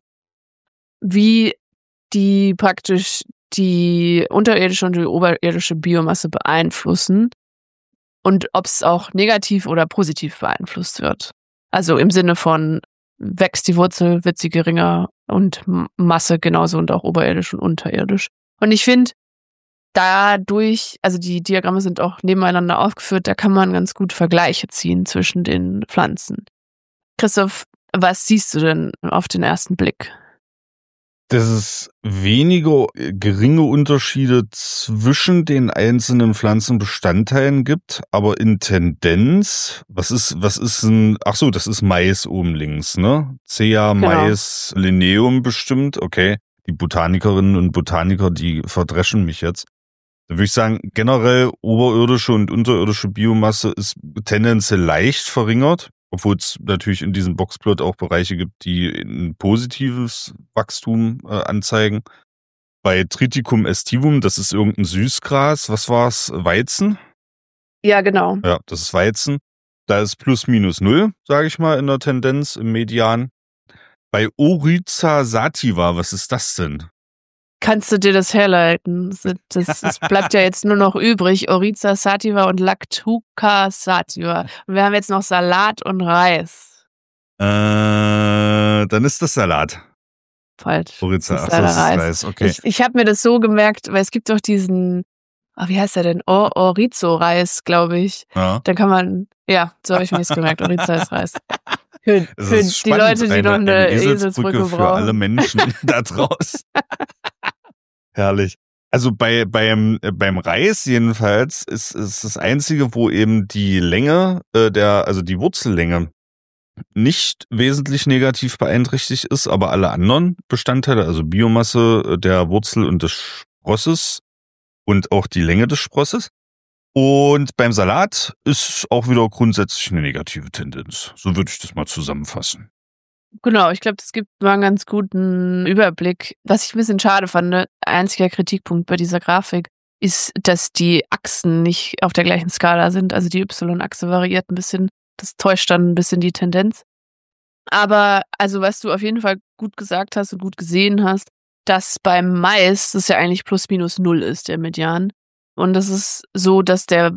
wie die praktisch die unterirdische und die oberirdische Biomasse beeinflussen und ob es auch negativ oder positiv beeinflusst wird. Also im Sinne von, wächst die Wurzel, wird sie geringer und Masse genauso und auch oberirdisch und unterirdisch. Und ich finde, dadurch, also die Diagramme sind auch nebeneinander aufgeführt, da kann man ganz gut Vergleiche ziehen zwischen den Pflanzen. Christoph, was siehst du denn auf den ersten Blick? dass es weniger geringe Unterschiede zwischen den einzelnen Pflanzenbestandteilen gibt, aber in Tendenz, was ist das ist Mais oben links, ne? Cea, Genau. Mais, Linneum bestimmt, okay. Die Botanikerinnen und Botaniker, die verdreschen mich jetzt. Dann würde ich sagen, generell oberirdische und unterirdische Biomasse ist tendenziell leicht verringert, obwohl es natürlich in diesem Boxplot auch Bereiche gibt, die ein positives Wachstum anzeigen. Bei Triticum aestivum, das ist irgendein Süßgras, was war's? Weizen? Ja, genau. Ja, das ist Weizen. Da ist plus minus null, sage ich mal, in der Tendenz, im Median. Bei Oryza sativa, was ist das denn? Kannst du dir das herleiten? Es bleibt ja jetzt nur noch übrig, Oryza sativa und Lactuca sativa. Und wir haben jetzt noch Salat und Reis. Dann ist das Salat. Falsch. Oryza, Das ist ach so, leider das ist Reis. Reis, okay. Ich habe mir das so gemerkt, weil es gibt doch diesen, wie heißt der denn? Orizo-Reis, glaube ich. Ja. Da kann man, ja, so habe ich mir das gemerkt, Oryza ist Reis. Für Das die ist spannend, Leute, die noch eine Eselsbrücke für brauchen. alle Menschen da draußen. Herrlich. Also beim Reis jedenfalls ist das Einzige, wo eben die Länge also die Wurzellänge nicht wesentlich negativ beeinträchtigt ist, aber alle anderen Bestandteile, also Biomasse der Wurzel und des Sprosses und auch die Länge des Sprosses. Und beim Salat ist auch wieder grundsätzlich eine negative Tendenz. So würde ich das mal zusammenfassen. Genau, ich glaube, das gibt mal einen ganz guten Überblick. Was ich ein bisschen schade fand, einziger Kritikpunkt bei dieser Grafik, ist, dass die Achsen nicht auf der gleichen Skala sind. Also die Y-Achse variiert ein bisschen. Das täuscht dann ein bisschen die Tendenz. Aber also was du auf jeden Fall gut gesagt hast und gut gesehen hast, dass beim Mais das ja eigentlich plus minus null ist, der Median. Und das ist so, dass der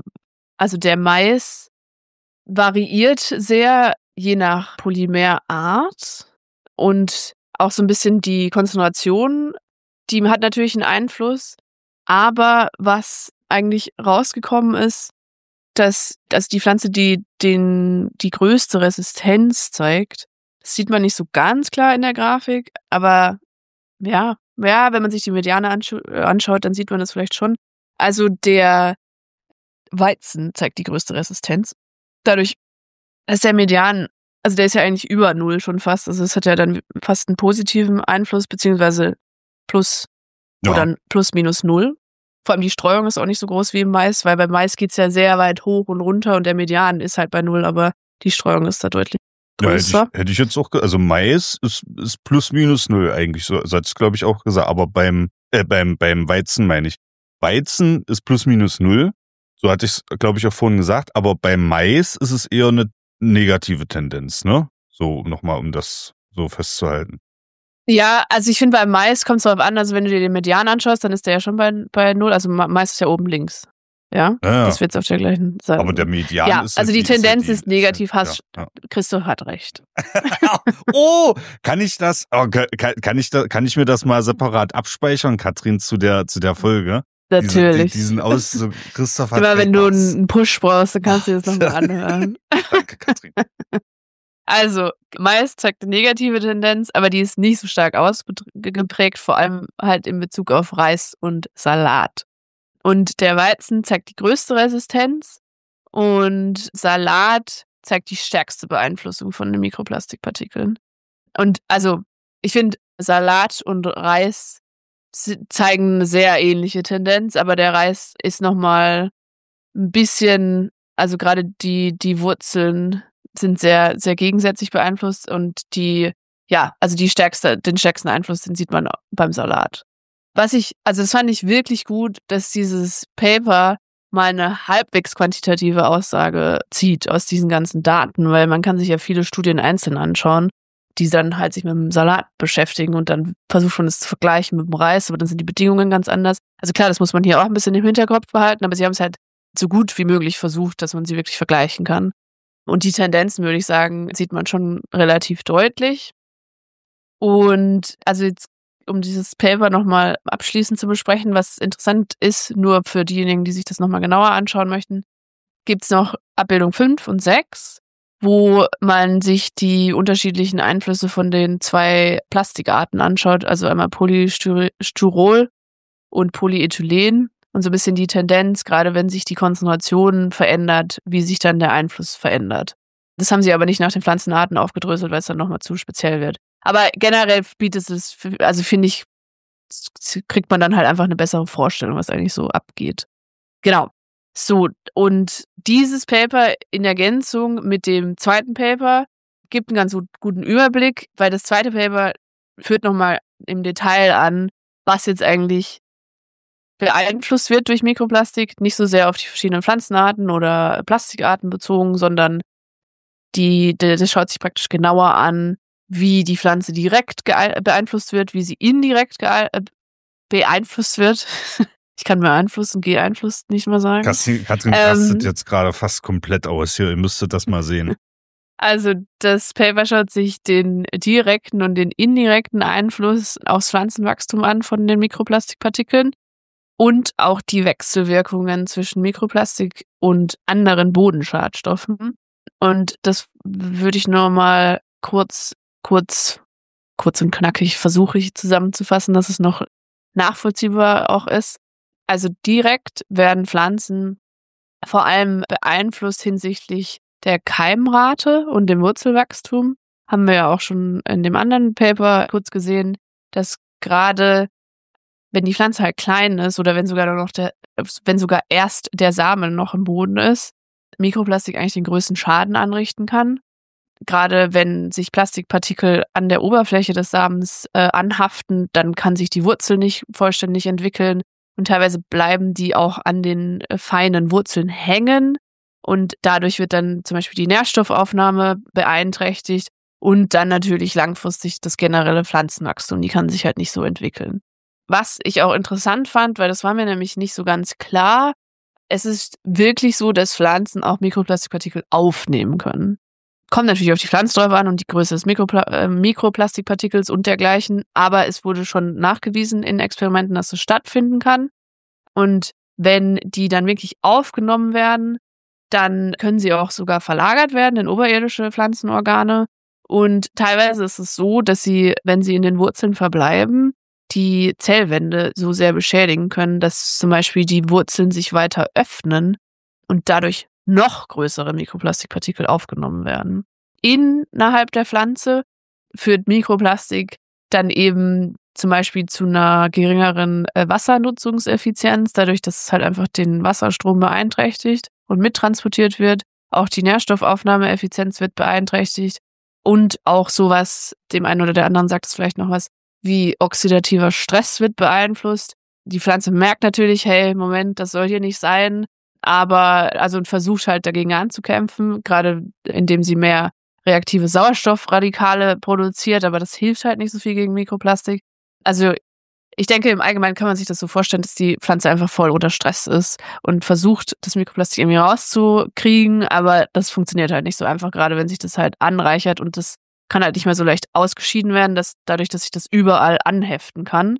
Mais variiert sehr je nach Polymerart und auch so ein bisschen die Konzentration, die hat natürlich einen Einfluss. Aber was eigentlich rausgekommen ist, dass die Pflanze, die größte Resistenz zeigt, das sieht man nicht so ganz klar in der Grafik, aber ja, wenn man sich die Mediane anschaut, dann sieht man das vielleicht schon. Also der Weizen zeigt die größte Resistenz. Dadurch, dass der Median, also der ist ja eigentlich über null schon fast, also es hat ja dann fast einen positiven Einfluss, beziehungsweise plus oder plus minus null. Vor allem die Streuung ist auch nicht so groß wie im Mais, weil beim Mais geht's ja sehr weit hoch und runter und der Median ist halt bei null, aber die Streuung ist da deutlich größer. Ja, hätte ich jetzt auch, also Mais ist plus minus null eigentlich, so hat es glaube ich auch gesagt, aber beim Weizen meine ich. Weizen ist plus minus null, so hatte ich es glaube ich auch vorhin gesagt, aber beim Mais ist es eher eine negative Tendenz, ne? So nochmal, um das so festzuhalten. Ja, also ich finde, beim Mais kommt es darauf an, also wenn du dir den Median anschaust, dann ist der ja schon bei null, also Mais ist ja oben links. Ja, das wird jetzt auf der gleichen Seite. Aber der Median ist also die Tendenz ist negativ, Christoph hat recht. Oh, kann ich mir das mal separat abspeichern, Katrin, zu der Folge? Natürlich. Christoph hat immer recht. Wenn du einen Push brauchst, dann kannst du dir das nochmal anhören. Danke, Katrin. Also, Mais zeigt eine negative Tendenz, aber die ist nicht so stark ausgeprägt, vor allem halt in Bezug auf Reis und Salat. Und der Weizen zeigt die größte Resistenz und Salat zeigt die stärkste Beeinflussung von den Mikroplastikpartikeln. Und also, ich finde, Salat und Reis zeigen eine sehr ähnliche Tendenz, aber der Reis ist nochmal ein bisschen, also gerade die Wurzeln sind sehr, sehr gegensätzlich beeinflusst und den stärksten Einfluss, den sieht man beim Salat. Das fand ich wirklich gut, dass dieses Paper mal eine halbwegs quantitative Aussage zieht aus diesen ganzen Daten, weil man kann sich ja viele Studien einzeln anschauen, die dann halt sich mit dem Salat beschäftigen und dann versucht man es zu vergleichen mit dem Reis, aber dann sind die Bedingungen ganz anders. Also klar, das muss man hier auch ein bisschen im Hinterkopf behalten, aber sie haben es halt so gut wie möglich versucht, dass man sie wirklich vergleichen kann. Und die Tendenzen, würde ich sagen, sieht man schon relativ deutlich. Und also jetzt, um dieses Paper nochmal abschließend zu besprechen, was interessant ist, nur für diejenigen, die sich das nochmal genauer anschauen möchten, gibt es noch Abbildung 5 und 6. wo man sich die unterschiedlichen Einflüsse von den 2 Plastikarten anschaut, also einmal Polystyrol und Polyethylen und so ein bisschen die Tendenz, gerade wenn sich die Konzentration verändert, wie sich dann der Einfluss verändert. Das haben sie aber nicht nach den Pflanzenarten aufgedröselt, weil es dann nochmal zu speziell wird. Aber generell bietet es, also finde ich, kriegt man dann halt einfach eine bessere Vorstellung, was eigentlich so abgeht. Genau. So, und dieses Paper in Ergänzung mit dem zweiten Paper gibt einen ganz guten Überblick, weil das zweite Paper führt nochmal im Detail an, was jetzt eigentlich beeinflusst wird durch Mikroplastik, nicht so sehr auf die verschiedenen Pflanzenarten oder Plastikarten bezogen, sondern das schaut sich praktisch genauer an, wie die Pflanze direkt beeinflusst wird, wie sie indirekt beeinflusst wird. Ich kann beeinflussen, geeinflusst nicht mal sagen. Katrin rastet jetzt gerade fast komplett aus hier. Ihr müsstet das mal sehen. Also das Paper schaut sich den direkten und den indirekten Einfluss aufs Pflanzenwachstum an von den Mikroplastikpartikeln und auch die Wechselwirkungen zwischen Mikroplastik und anderen Bodenschadstoffen. Und das würde ich nur mal kurz und knackig versuche ich zusammenzufassen, dass es noch nachvollziehbar auch ist. Also direkt werden Pflanzen vor allem beeinflusst hinsichtlich der Keimrate und dem Wurzelwachstum. Haben wir ja auch schon in dem anderen Paper kurz gesehen, dass gerade wenn die Pflanze halt klein ist oder wenn sogar erst der Samen noch im Boden ist, Mikroplastik eigentlich den größten Schaden anrichten kann. Gerade wenn sich Plastikpartikel an der Oberfläche des Samens anhaften, dann kann sich die Wurzel nicht vollständig entwickeln und teilweise bleiben die auch an den feinen Wurzeln hängen und dadurch wird dann zum Beispiel die Nährstoffaufnahme beeinträchtigt und dann natürlich langfristig das generelle Pflanzenwachstum, die kann sich halt nicht so entwickeln. Was ich auch interessant fand, weil das war mir nämlich nicht so ganz klar, es ist wirklich so, dass Pflanzen auch Mikroplastikpartikel aufnehmen können. Kommt natürlich auf die Pflanze drauf an und die Größe des Mikroplastikpartikels und dergleichen, aber es wurde schon nachgewiesen in Experimenten, dass es stattfinden kann. Und wenn die dann wirklich aufgenommen werden, dann können sie auch sogar verlagert werden in oberirdische Pflanzenorgane. Und teilweise ist es so, dass sie, wenn sie in den Wurzeln verbleiben, die Zellwände so sehr beschädigen können, dass zum Beispiel die Wurzeln sich weiter öffnen und dadurch noch größere Mikroplastikpartikel aufgenommen werden. Innerhalb der Pflanze führt Mikroplastik dann eben zum Beispiel zu einer geringeren Wassernutzungseffizienz, dadurch, dass es halt einfach den Wasserstrom beeinträchtigt und mittransportiert wird. Auch die Nährstoffaufnahmeeffizienz wird beeinträchtigt und auch sowas, dem einen oder der anderen sagt es vielleicht noch was, wie oxidativer Stress wird beeinflusst. Die Pflanze merkt natürlich, hey, Moment, das soll hier nicht sein, aber und versucht halt dagegen anzukämpfen, gerade indem sie mehr reaktive Sauerstoffradikale produziert, aber das hilft halt nicht so viel gegen Mikroplastik. Also ich denke, im Allgemeinen kann man sich das so vorstellen, dass die Pflanze einfach voll unter Stress ist und versucht, das Mikroplastik irgendwie rauszukriegen, aber das funktioniert halt nicht so einfach, gerade wenn sich das halt anreichert und das kann halt nicht mehr so leicht ausgeschieden werden, dadurch, dass sich das überall anheften kann.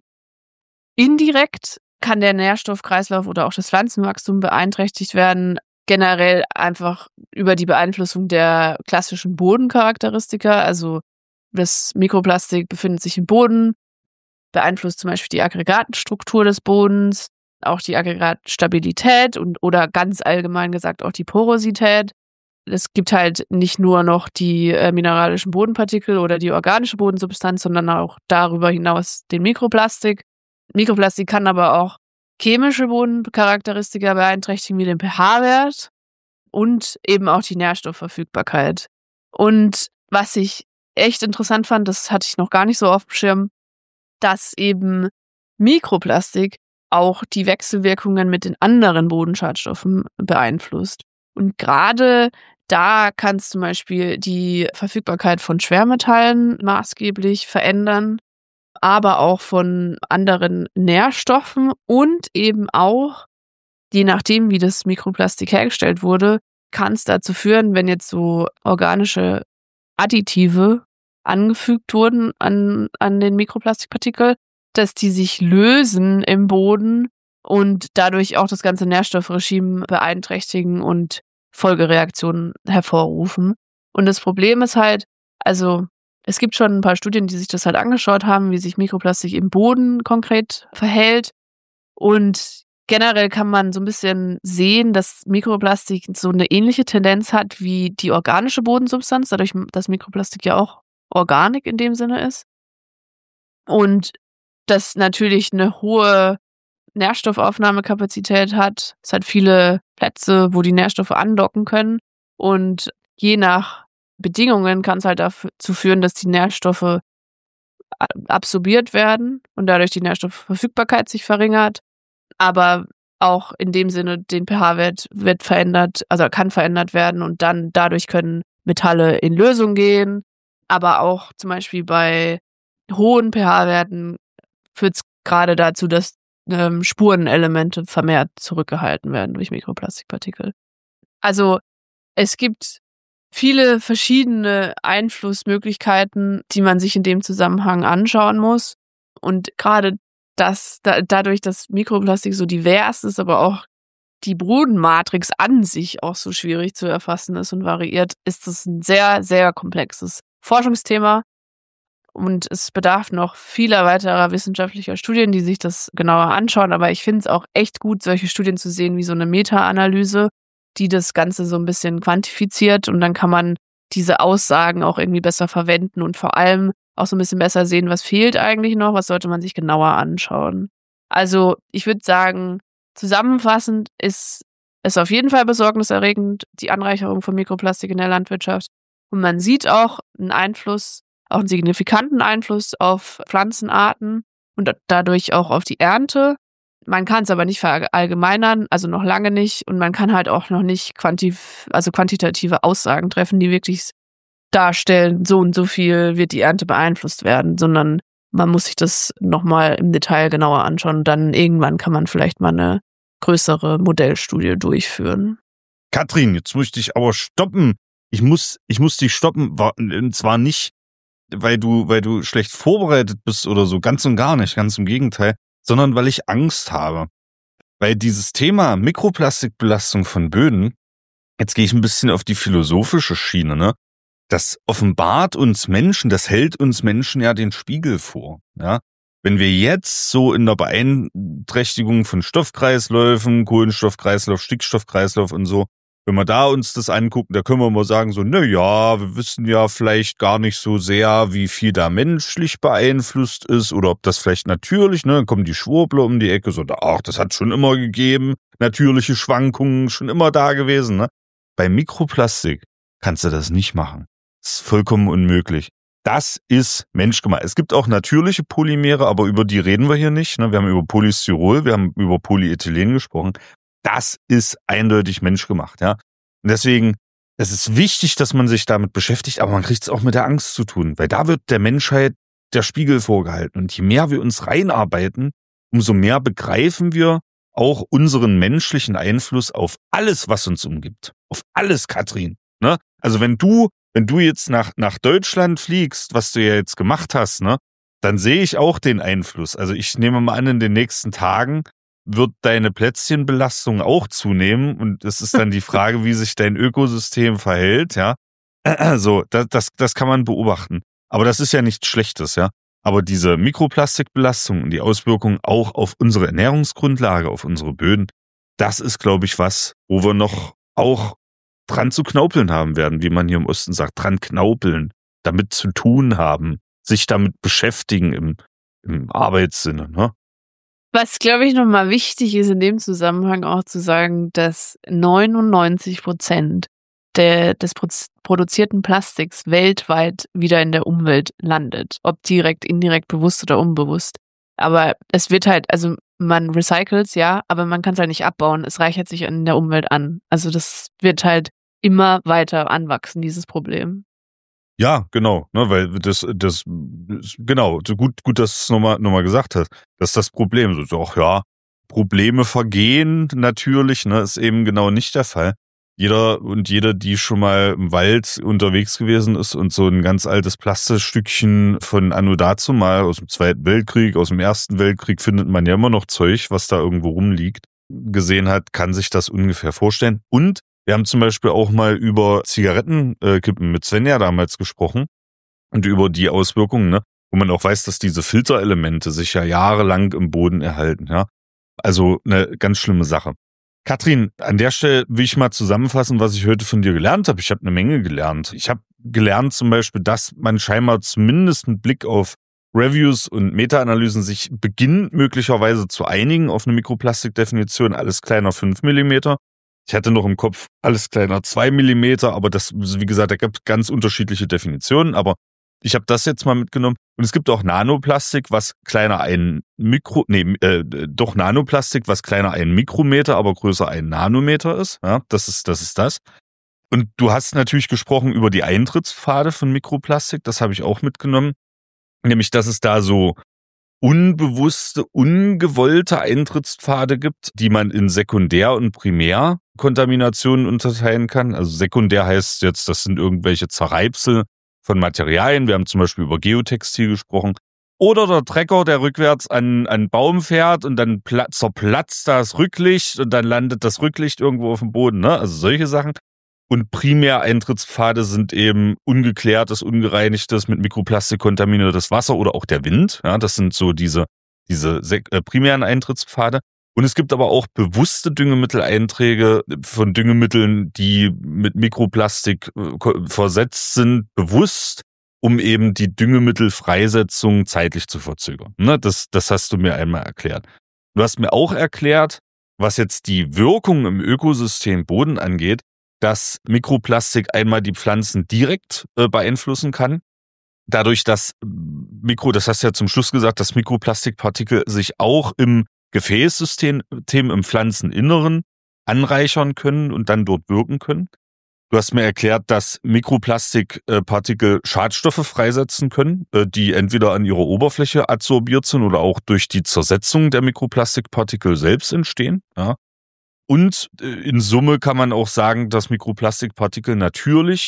Indirekt kann der Nährstoffkreislauf oder auch das Pflanzenwachstum beeinträchtigt werden, generell einfach über die Beeinflussung der klassischen Bodencharakteristika. Also das Mikroplastik befindet sich im Boden, beeinflusst zum Beispiel die Aggregatstruktur des Bodens, auch die Aggregatstabilität oder ganz allgemein gesagt auch die Porosität. Es gibt halt nicht nur noch die mineralischen Bodenpartikel oder die organische Bodensubstanz, sondern auch darüber hinaus den Mikroplastik. Mikroplastik kann aber auch chemische Bodencharakteristika beeinträchtigen, wie den pH-Wert und eben auch die Nährstoffverfügbarkeit. Und was ich echt interessant fand, das hatte ich noch gar nicht so auf dem Schirm, dass eben Mikroplastik auch die Wechselwirkungen mit den anderen Bodenschadstoffen beeinflusst. Und gerade da kann es zum Beispiel die Verfügbarkeit von Schwermetallen maßgeblich verändern, aber auch von anderen Nährstoffen und eben auch, je nachdem, wie das Mikroplastik hergestellt wurde, kann es dazu führen, wenn jetzt so organische Additive angefügt wurden an den Mikroplastikpartikel, dass die sich lösen im Boden und dadurch auch das ganze Nährstoffregime beeinträchtigen und Folgereaktionen hervorrufen. Und das Problem ist halt, also es gibt schon ein paar Studien, die sich das halt angeschaut haben, wie sich Mikroplastik im Boden konkret verhält. Und generell kann man so ein bisschen sehen, dass Mikroplastik so eine ähnliche Tendenz hat wie die organische Bodensubstanz, dadurch, dass Mikroplastik ja auch Organik in dem Sinne ist. Und das natürlich eine hohe Nährstoffaufnahmekapazität hat. Es hat viele Plätze, wo die Nährstoffe andocken können. Und je nach Bedingungen kann es halt dazu führen, dass die Nährstoffe absorbiert werden und dadurch die Nährstoffverfügbarkeit sich verringert. Aber auch in dem Sinne, den pH-Wert wird verändert, also kann verändert werden und dann dadurch können Metalle in Lösung gehen. Aber auch zum Beispiel bei hohen pH-Werten führt es gerade dazu, dass Spurenelemente vermehrt zurückgehalten werden durch Mikroplastikpartikel. Also es gibt viele verschiedene Einflussmöglichkeiten, die man sich in dem Zusammenhang anschauen muss. Und gerade dadurch, dass Mikroplastik so divers ist, aber auch die Bodenmatrix an sich auch so schwierig zu erfassen ist und variiert, ist es ein sehr, sehr komplexes Forschungsthema. Und es bedarf noch vieler weiterer wissenschaftlicher Studien, die sich das genauer anschauen. Aber ich finde es auch echt gut, solche Studien zu sehen wie so eine Meta-Analyse, die das Ganze so ein bisschen quantifiziert. Und dann kann man diese Aussagen auch irgendwie besser verwenden und vor allem auch so ein bisschen besser sehen, was fehlt eigentlich noch, was sollte man sich genauer anschauen. Also ich würde sagen, zusammenfassend ist es auf jeden Fall besorgniserregend, die Anreicherung von Mikroplastik in der Landwirtschaft. Und man sieht auch einen Einfluss, auch einen signifikanten Einfluss auf Pflanzenarten und dadurch auch auf die Ernte. Man kann es aber nicht verallgemeinern, also noch lange nicht. Und man kann halt auch noch nicht quantitative Aussagen treffen, die wirklich darstellen, so und so viel wird die Ernte beeinflusst werden, sondern man muss sich das nochmal im Detail genauer anschauen. Und dann irgendwann kann man vielleicht mal eine größere Modellstudie durchführen. Katrin, jetzt muss ich dich aber stoppen. Ich muss dich stoppen, und zwar nicht, weil du schlecht vorbereitet bist oder so, ganz und gar nicht, ganz im Gegenteil, sondern weil ich Angst habe. Weil dieses Thema Mikroplastikbelastung von Böden, jetzt gehe ich ein bisschen auf die philosophische Schiene, ne? Das offenbart uns Menschen, das hält uns Menschen ja den Spiegel vor, ja? Wenn wir jetzt so in der Beeinträchtigung von Stoffkreisläufen, Kohlenstoffkreislauf, Stickstoffkreislauf und so, wenn wir da uns das angucken, da können wir mal sagen so, na ja, wir wissen ja vielleicht gar nicht so sehr, wie viel da menschlich beeinflusst ist oder ob das vielleicht natürlich, ne, dann kommen die Schwurbler um die Ecke, so, ach, das hat schon immer gegeben, natürliche Schwankungen, schon immer da gewesen, ne. Bei Mikroplastik kannst du das nicht machen. Das ist vollkommen unmöglich. Das ist menschgemacht. Es gibt auch natürliche Polymere, aber über die reden wir hier nicht, ne. Wir haben über Polystyrol, wir haben über Polyethylen gesprochen. Das ist eindeutig menschgemacht, ja. Und deswegen, es ist wichtig, dass man sich damit beschäftigt, aber man kriegt es auch mit der Angst zu tun, weil da wird der Menschheit der Spiegel vorgehalten. Und je mehr wir uns reinarbeiten, umso mehr begreifen wir auch unseren menschlichen Einfluss auf alles, was uns umgibt. Auf alles, Katrin, ne? Also wenn du jetzt nach Deutschland fliegst, was du ja jetzt gemacht hast, ne, dann sehe ich auch den Einfluss. Also ich nehme mal an, in den nächsten Tagen wird deine Plätzchenbelastung auch zunehmen und es ist dann die Frage, wie sich dein Ökosystem verhält, ja. So, das kann man beobachten. Aber das ist ja nichts Schlechtes, ja. Aber diese Mikroplastikbelastung und die Auswirkungen auch auf unsere Ernährungsgrundlage, auf unsere Böden, das ist, glaube ich, was, wo wir noch auch dran zu knaupeln haben werden, wie man hier im Osten sagt, dran knaupeln, damit zu tun haben, sich damit beschäftigen im Arbeitssinne, ne? Was, glaube ich, nochmal wichtig ist in dem Zusammenhang auch zu sagen, dass 99% des produzierten Plastiks weltweit wieder in der Umwelt landet. Ob direkt, indirekt, bewusst oder unbewusst. Aber es wird halt, also man recycelt es, ja, aber man kann es halt nicht abbauen. Es reichert sich in der Umwelt an. Also das wird halt immer weiter anwachsen, dieses Problem. Ja, genau, ne, weil das genau, so gut, dass du es nochmal gesagt hast. Das ist das Problem. So, ach ja, Probleme vergehen natürlich, ne, ist eben genau nicht der Fall. Jeder und jede, die schon mal im Wald unterwegs gewesen ist und so ein ganz altes Plastikstückchen von anno dazu mal aus dem Zweiten Weltkrieg, aus dem Ersten Weltkrieg findet man ja immer noch Zeug, was da irgendwo rumliegt, gesehen hat, kann sich das ungefähr vorstellen. Und Wir haben zum Beispiel auch mal über Zigarettenkippen mit Svenja damals gesprochen und über die Auswirkungen, ne? Wo man auch weiß, dass diese Filterelemente sich ja jahrelang im Boden erhalten. Ja? Also eine ganz schlimme Sache. Katrin, an der Stelle will ich mal zusammenfassen, was ich heute von dir gelernt habe. Ich habe eine Menge gelernt. Ich habe gelernt zum Beispiel, dass man scheinbar zumindest mit Blick auf Reviews und Meta-Analysen sich beginnt möglicherweise zu einigen auf eine Mikroplastikdefinition, alles kleiner 5 Millimeter. Ich hatte noch im Kopf alles kleiner 2 Millimeter, aber das, wie gesagt, da gibt es ganz unterschiedliche Definitionen, aber ich habe das jetzt mal mitgenommen. Und es gibt auch Nanoplastik, was kleiner Nanoplastik, was kleiner 1 Mikrometer, aber größer 1 Nanometer ist. Ja, das ist das. Und du hast natürlich gesprochen über die Eintrittspfade von Mikroplastik, das habe ich auch mitgenommen. Nämlich, dass es da so unbewusste, ungewollte Eintrittspfade gibt, die man in Sekundär- und Primärkontaminationen unterteilen kann. Also sekundär heißt jetzt, das sind irgendwelche Zerreibsel von Materialien. Wir haben zum Beispiel über Geotextil gesprochen. Oder der Trecker, der rückwärts an einen Baum fährt und dann zerplatzt das Rücklicht und dann landet das Rücklicht irgendwo auf dem Boden. Ne? Also solche Sachen. Und Primäreintrittspfade sind eben ungeklärtes, ungereinigtes, mit Mikroplastik kontaminiertes Wasser oder auch der Wind. Ja, das sind so diese primären Eintrittspfade. Und es gibt aber auch bewusste Düngemitteleinträge von Düngemitteln, die mit Mikroplastik versetzt sind, bewusst, um eben die Düngemittelfreisetzung zeitlich zu verzögern. Ne, das hast du mir einmal erklärt. Du hast mir auch erklärt, was jetzt die Wirkung im Ökosystem Boden angeht, dass Mikroplastik einmal die Pflanzen direkt beeinflussen kann. Dadurch, dass das hast du ja zum Schluss gesagt, dass Mikroplastikpartikel sich auch im Gefäßsystem, im Pflanzeninneren anreichern können und dann dort wirken können. Du hast mir erklärt, dass Mikroplastikpartikel Schadstoffe freisetzen können, die entweder an ihrer Oberfläche adsorbiert sind oder auch durch die Zersetzung der Mikroplastikpartikel selbst entstehen. Ja. Und in Summe kann man auch sagen, dass Mikroplastikpartikel natürlich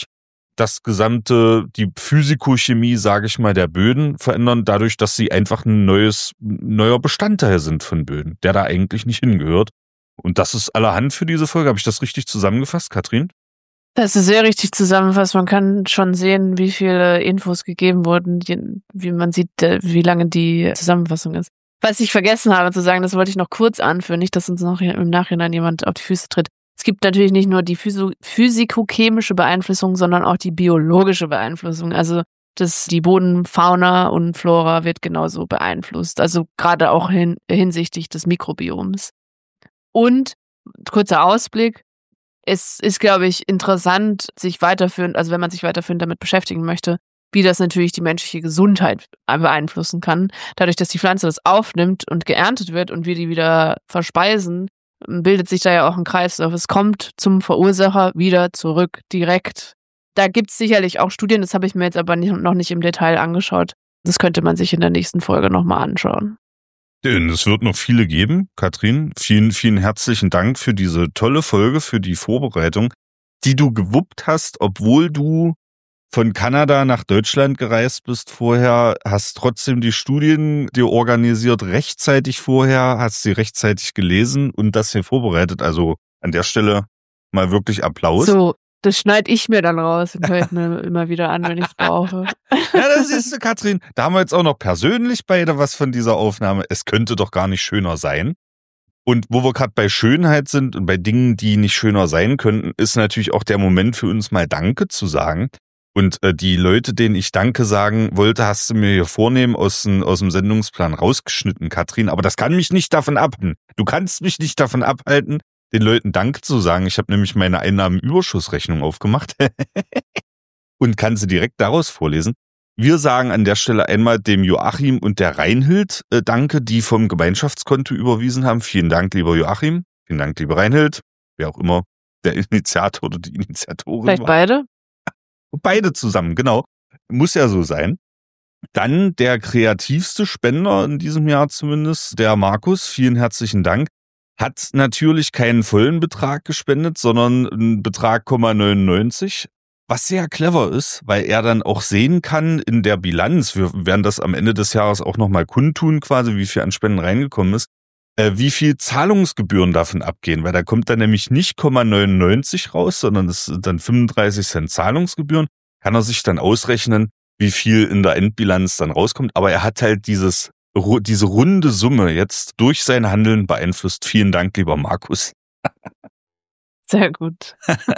die Physikochemie, sage ich mal, der Böden verändern, dadurch, dass sie einfach ein neuer Bestandteil sind von Böden, der da eigentlich nicht hingehört. Und das ist allerhand für diese Folge. Habe ich das richtig zusammengefasst, Katrin? Das ist sehr richtig zusammengefasst. Man kann schon sehen, wie viele Infos gegeben wurden, wie man sieht, wie lange die Zusammenfassung ist. Was ich vergessen habe zu sagen, das wollte ich noch kurz anführen, nicht, dass uns noch im Nachhinein jemand auf die Füße tritt. Es gibt natürlich nicht nur die physikochemische Beeinflussung, sondern auch die biologische Beeinflussung. Also die Bodenfauna und Flora wird genauso beeinflusst. Also gerade auch hinsichtlich des Mikrobioms. Und kurzer Ausblick. Es ist, glaube ich, interessant, wenn man sich weiterführend damit beschäftigen möchte, wie das natürlich die menschliche Gesundheit beeinflussen kann. Dadurch, dass die Pflanze das aufnimmt und geerntet wird und wir die wieder verspeisen, bildet sich da ja auch ein Kreislauf. Es kommt zum Verursacher wieder zurück, direkt. Da gibt es sicherlich auch Studien, das habe ich mir jetzt aber noch nicht im Detail angeschaut. Das könnte man sich in der nächsten Folge nochmal anschauen. Es wird noch viele geben, Katrin. Vielen, vielen herzlichen Dank für diese tolle Folge, für die Vorbereitung, die du gewuppt hast, obwohl du von Kanada nach Deutschland gereist bist vorher, hast trotzdem die Studien dir organisiert, rechtzeitig vorher, hast sie rechtzeitig gelesen und das hier vorbereitet. Also an der Stelle mal wirklich Applaus. So, das schneide ich mir dann raus und höre mir immer wieder an, wenn ich es brauche. Ja, das siehst du, Katrin. Da haben wir jetzt auch noch persönlich beide was von dieser Aufnahme. Es könnte doch gar nicht schöner sein. Und wo wir gerade bei Schönheit sind und bei Dingen, die nicht schöner sein könnten, ist natürlich auch der Moment für uns mal Danke zu sagen. Und die Leute, denen ich Danke sagen wollte, hast du mir hier vornehm aus dem Sendungsplan rausgeschnitten, Katrin. Aber das kann mich nicht davon abhalten. Du kannst mich nicht davon abhalten, den Leuten Danke zu sagen. Ich habe nämlich meine Einnahmenüberschussrechnung aufgemacht und kann sie direkt daraus vorlesen. Wir sagen an der Stelle einmal dem Joachim und der Reinhild Danke, die vom Gemeinschaftskonto überwiesen haben. Vielen Dank, lieber Joachim. Vielen Dank, lieber Reinhild. Wer auch immer der Initiator oder die Initiatorin Vielleicht war. beide? Beide zusammen, genau. Muss ja so sein. Dann der kreativste Spender in diesem Jahr zumindest, der Markus. Vielen herzlichen Dank. Hat natürlich keinen vollen Betrag gespendet, sondern einen Betrag 0,99. Was sehr clever ist, weil er dann auch sehen kann in der Bilanz, wir werden das am Ende des Jahres auch nochmal kundtun quasi, wie viel an Spenden reingekommen ist, wie viel Zahlungsgebühren davon abgehen, weil da kommt dann nämlich nicht 0,99 raus, sondern es sind dann 35 Cent Zahlungsgebühren. Kann er sich dann ausrechnen, wie viel in der Endbilanz dann rauskommt. Aber er hat halt diese runde Summe jetzt durch sein Handeln beeinflusst. Vielen Dank, lieber Markus. Sehr gut.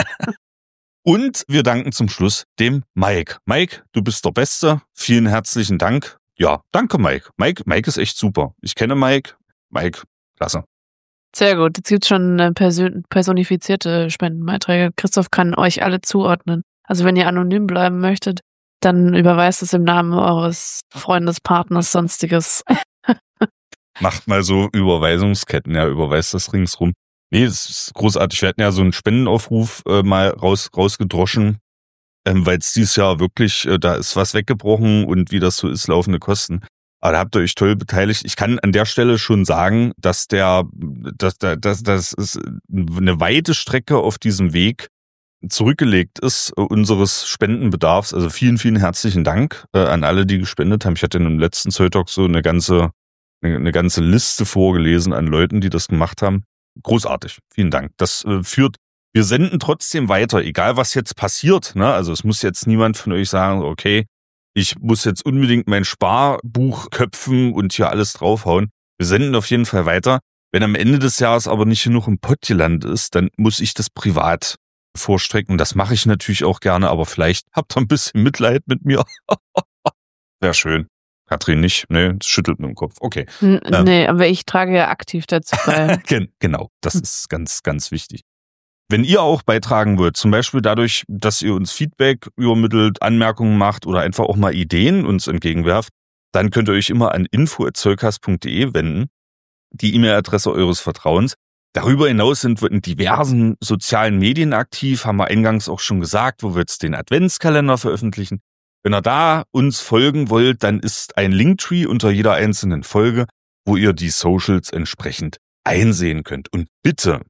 Und wir danken zum Schluss dem Mike. Mike, du bist der Beste. Vielen herzlichen Dank. Ja, danke Mike. Mike ist echt super. Ich kenne Mike. Mike, klasse. Sehr gut. Jetzt gibt's schon personifizierte Spendenbeiträge. Christoph kann euch alle zuordnen. Also wenn ihr anonym bleiben möchtet, dann überweist es im Namen eures Freundes, Partners, sonstiges. Macht mal so Überweisungsketten, ja, überweist das ringsrum. Nee, es ist großartig. Wir hatten ja so einen Spendenaufruf mal rausgedroschen, weil es dieses Jahr wirklich, da ist was weggebrochen und wie das so ist, laufende Kosten. Aber da habt ihr euch toll beteiligt. Ich kann an der Stelle schon sagen, dass das ist eine weite Strecke auf diesem Weg zurückgelegt ist unseres Spendenbedarfs. Also vielen, vielen herzlichen Dank an alle, die gespendet haben. Ich hatte in dem letzten Zoll Talk so eine ganze Liste vorgelesen an Leuten, die das gemacht haben. Großartig. Vielen Dank. Das wir senden trotzdem weiter, egal was jetzt passiert, ne? Also es muss jetzt niemand von euch sagen, okay, ich muss jetzt unbedingt mein Sparbuch köpfen und hier alles draufhauen. Wir senden auf jeden Fall weiter. Wenn am Ende des Jahres aber nicht genug im Pott gelandet ist, dann muss ich das privat vorstrecken. Das mache ich natürlich auch gerne, aber vielleicht habt ihr ein bisschen Mitleid mit mir. Sehr schön. Katrin nicht? Nee, schüttelt mit dem Kopf. Okay. Nee, aber ich trage ja aktiv dazu bei. Genau, das ist ganz, ganz wichtig. Wenn ihr auch beitragen wollt, zum Beispiel dadurch, dass ihr uns Feedback übermittelt, Anmerkungen macht oder einfach auch mal Ideen uns entgegenwerft, dann könnt ihr euch immer an info@zollcast.de wenden, die E-Mail-Adresse eures Vertrauens. Darüber hinaus sind wir in diversen sozialen Medien aktiv, haben wir eingangs auch schon gesagt, wo wir jetzt den Adventskalender veröffentlichen. Wenn ihr da uns folgen wollt, dann ist ein Linktree unter jeder einzelnen Folge, wo ihr die Socials entsprechend einsehen könnt. Und bitte,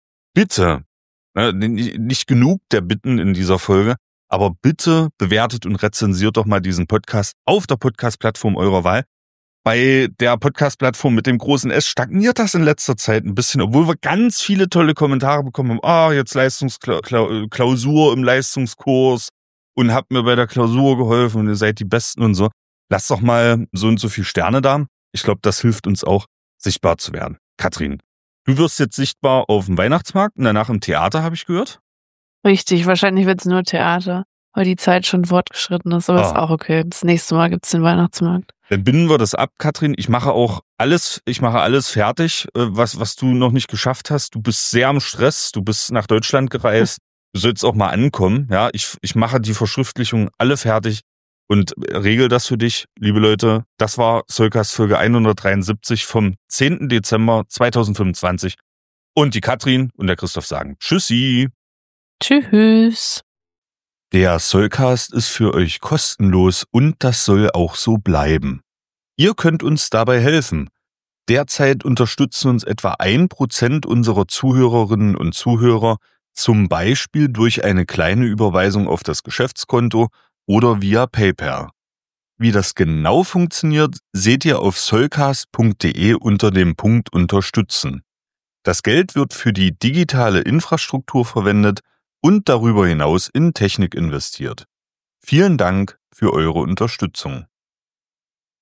nicht genug der Bitten in dieser Folge, aber bitte bewertet und rezensiert doch mal diesen Podcast auf der Podcast-Plattform eurer Wahl. Bei der Podcast-Plattform mit dem großen S stagniert das in letzter Zeit ein bisschen, obwohl wir ganz viele tolle Kommentare bekommen haben. Jetzt Klausur im Leistungskurs und habt mir bei der Klausur geholfen und ihr seid die Besten und so. Lasst doch mal so und so viel Sterne da. Ich glaube, das hilft uns auch, sichtbar zu werden. Katrin, du wirst jetzt sichtbar auf dem Weihnachtsmarkt und danach im Theater, habe ich gehört. Richtig, wahrscheinlich wird's nur Theater, weil die Zeit schon fortgeschritten ist, aber ist auch okay. Das nächste Mal gibt's den Weihnachtsmarkt. Dann binden wir das ab, Katrin. Ich mache alles fertig, was du noch nicht geschafft hast. Du bist sehr am Stress, du bist nach Deutschland gereist. Du sollst auch mal ankommen. Ja, ich mache die Verschriftlichung alle fertig und regel das für dich, liebe Leute. Das war Zollcast Folge 173 vom 10. Dezember 2025. Und die Katrin und der Christoph sagen Tschüssi. Tschüss. Der Zollcast ist für euch kostenlos und das soll auch so bleiben. Ihr könnt uns dabei helfen. Derzeit unterstützen uns etwa 1% unserer Zuhörerinnen und Zuhörer, zum Beispiel durch eine kleine Überweisung auf das Geschäftskonto oder via PayPal. Wie das genau funktioniert, seht ihr auf zollcast.de unter dem Punkt Unterstützen. Das Geld wird für die digitale Infrastruktur verwendet und darüber hinaus in Technik investiert. Vielen Dank für eure Unterstützung.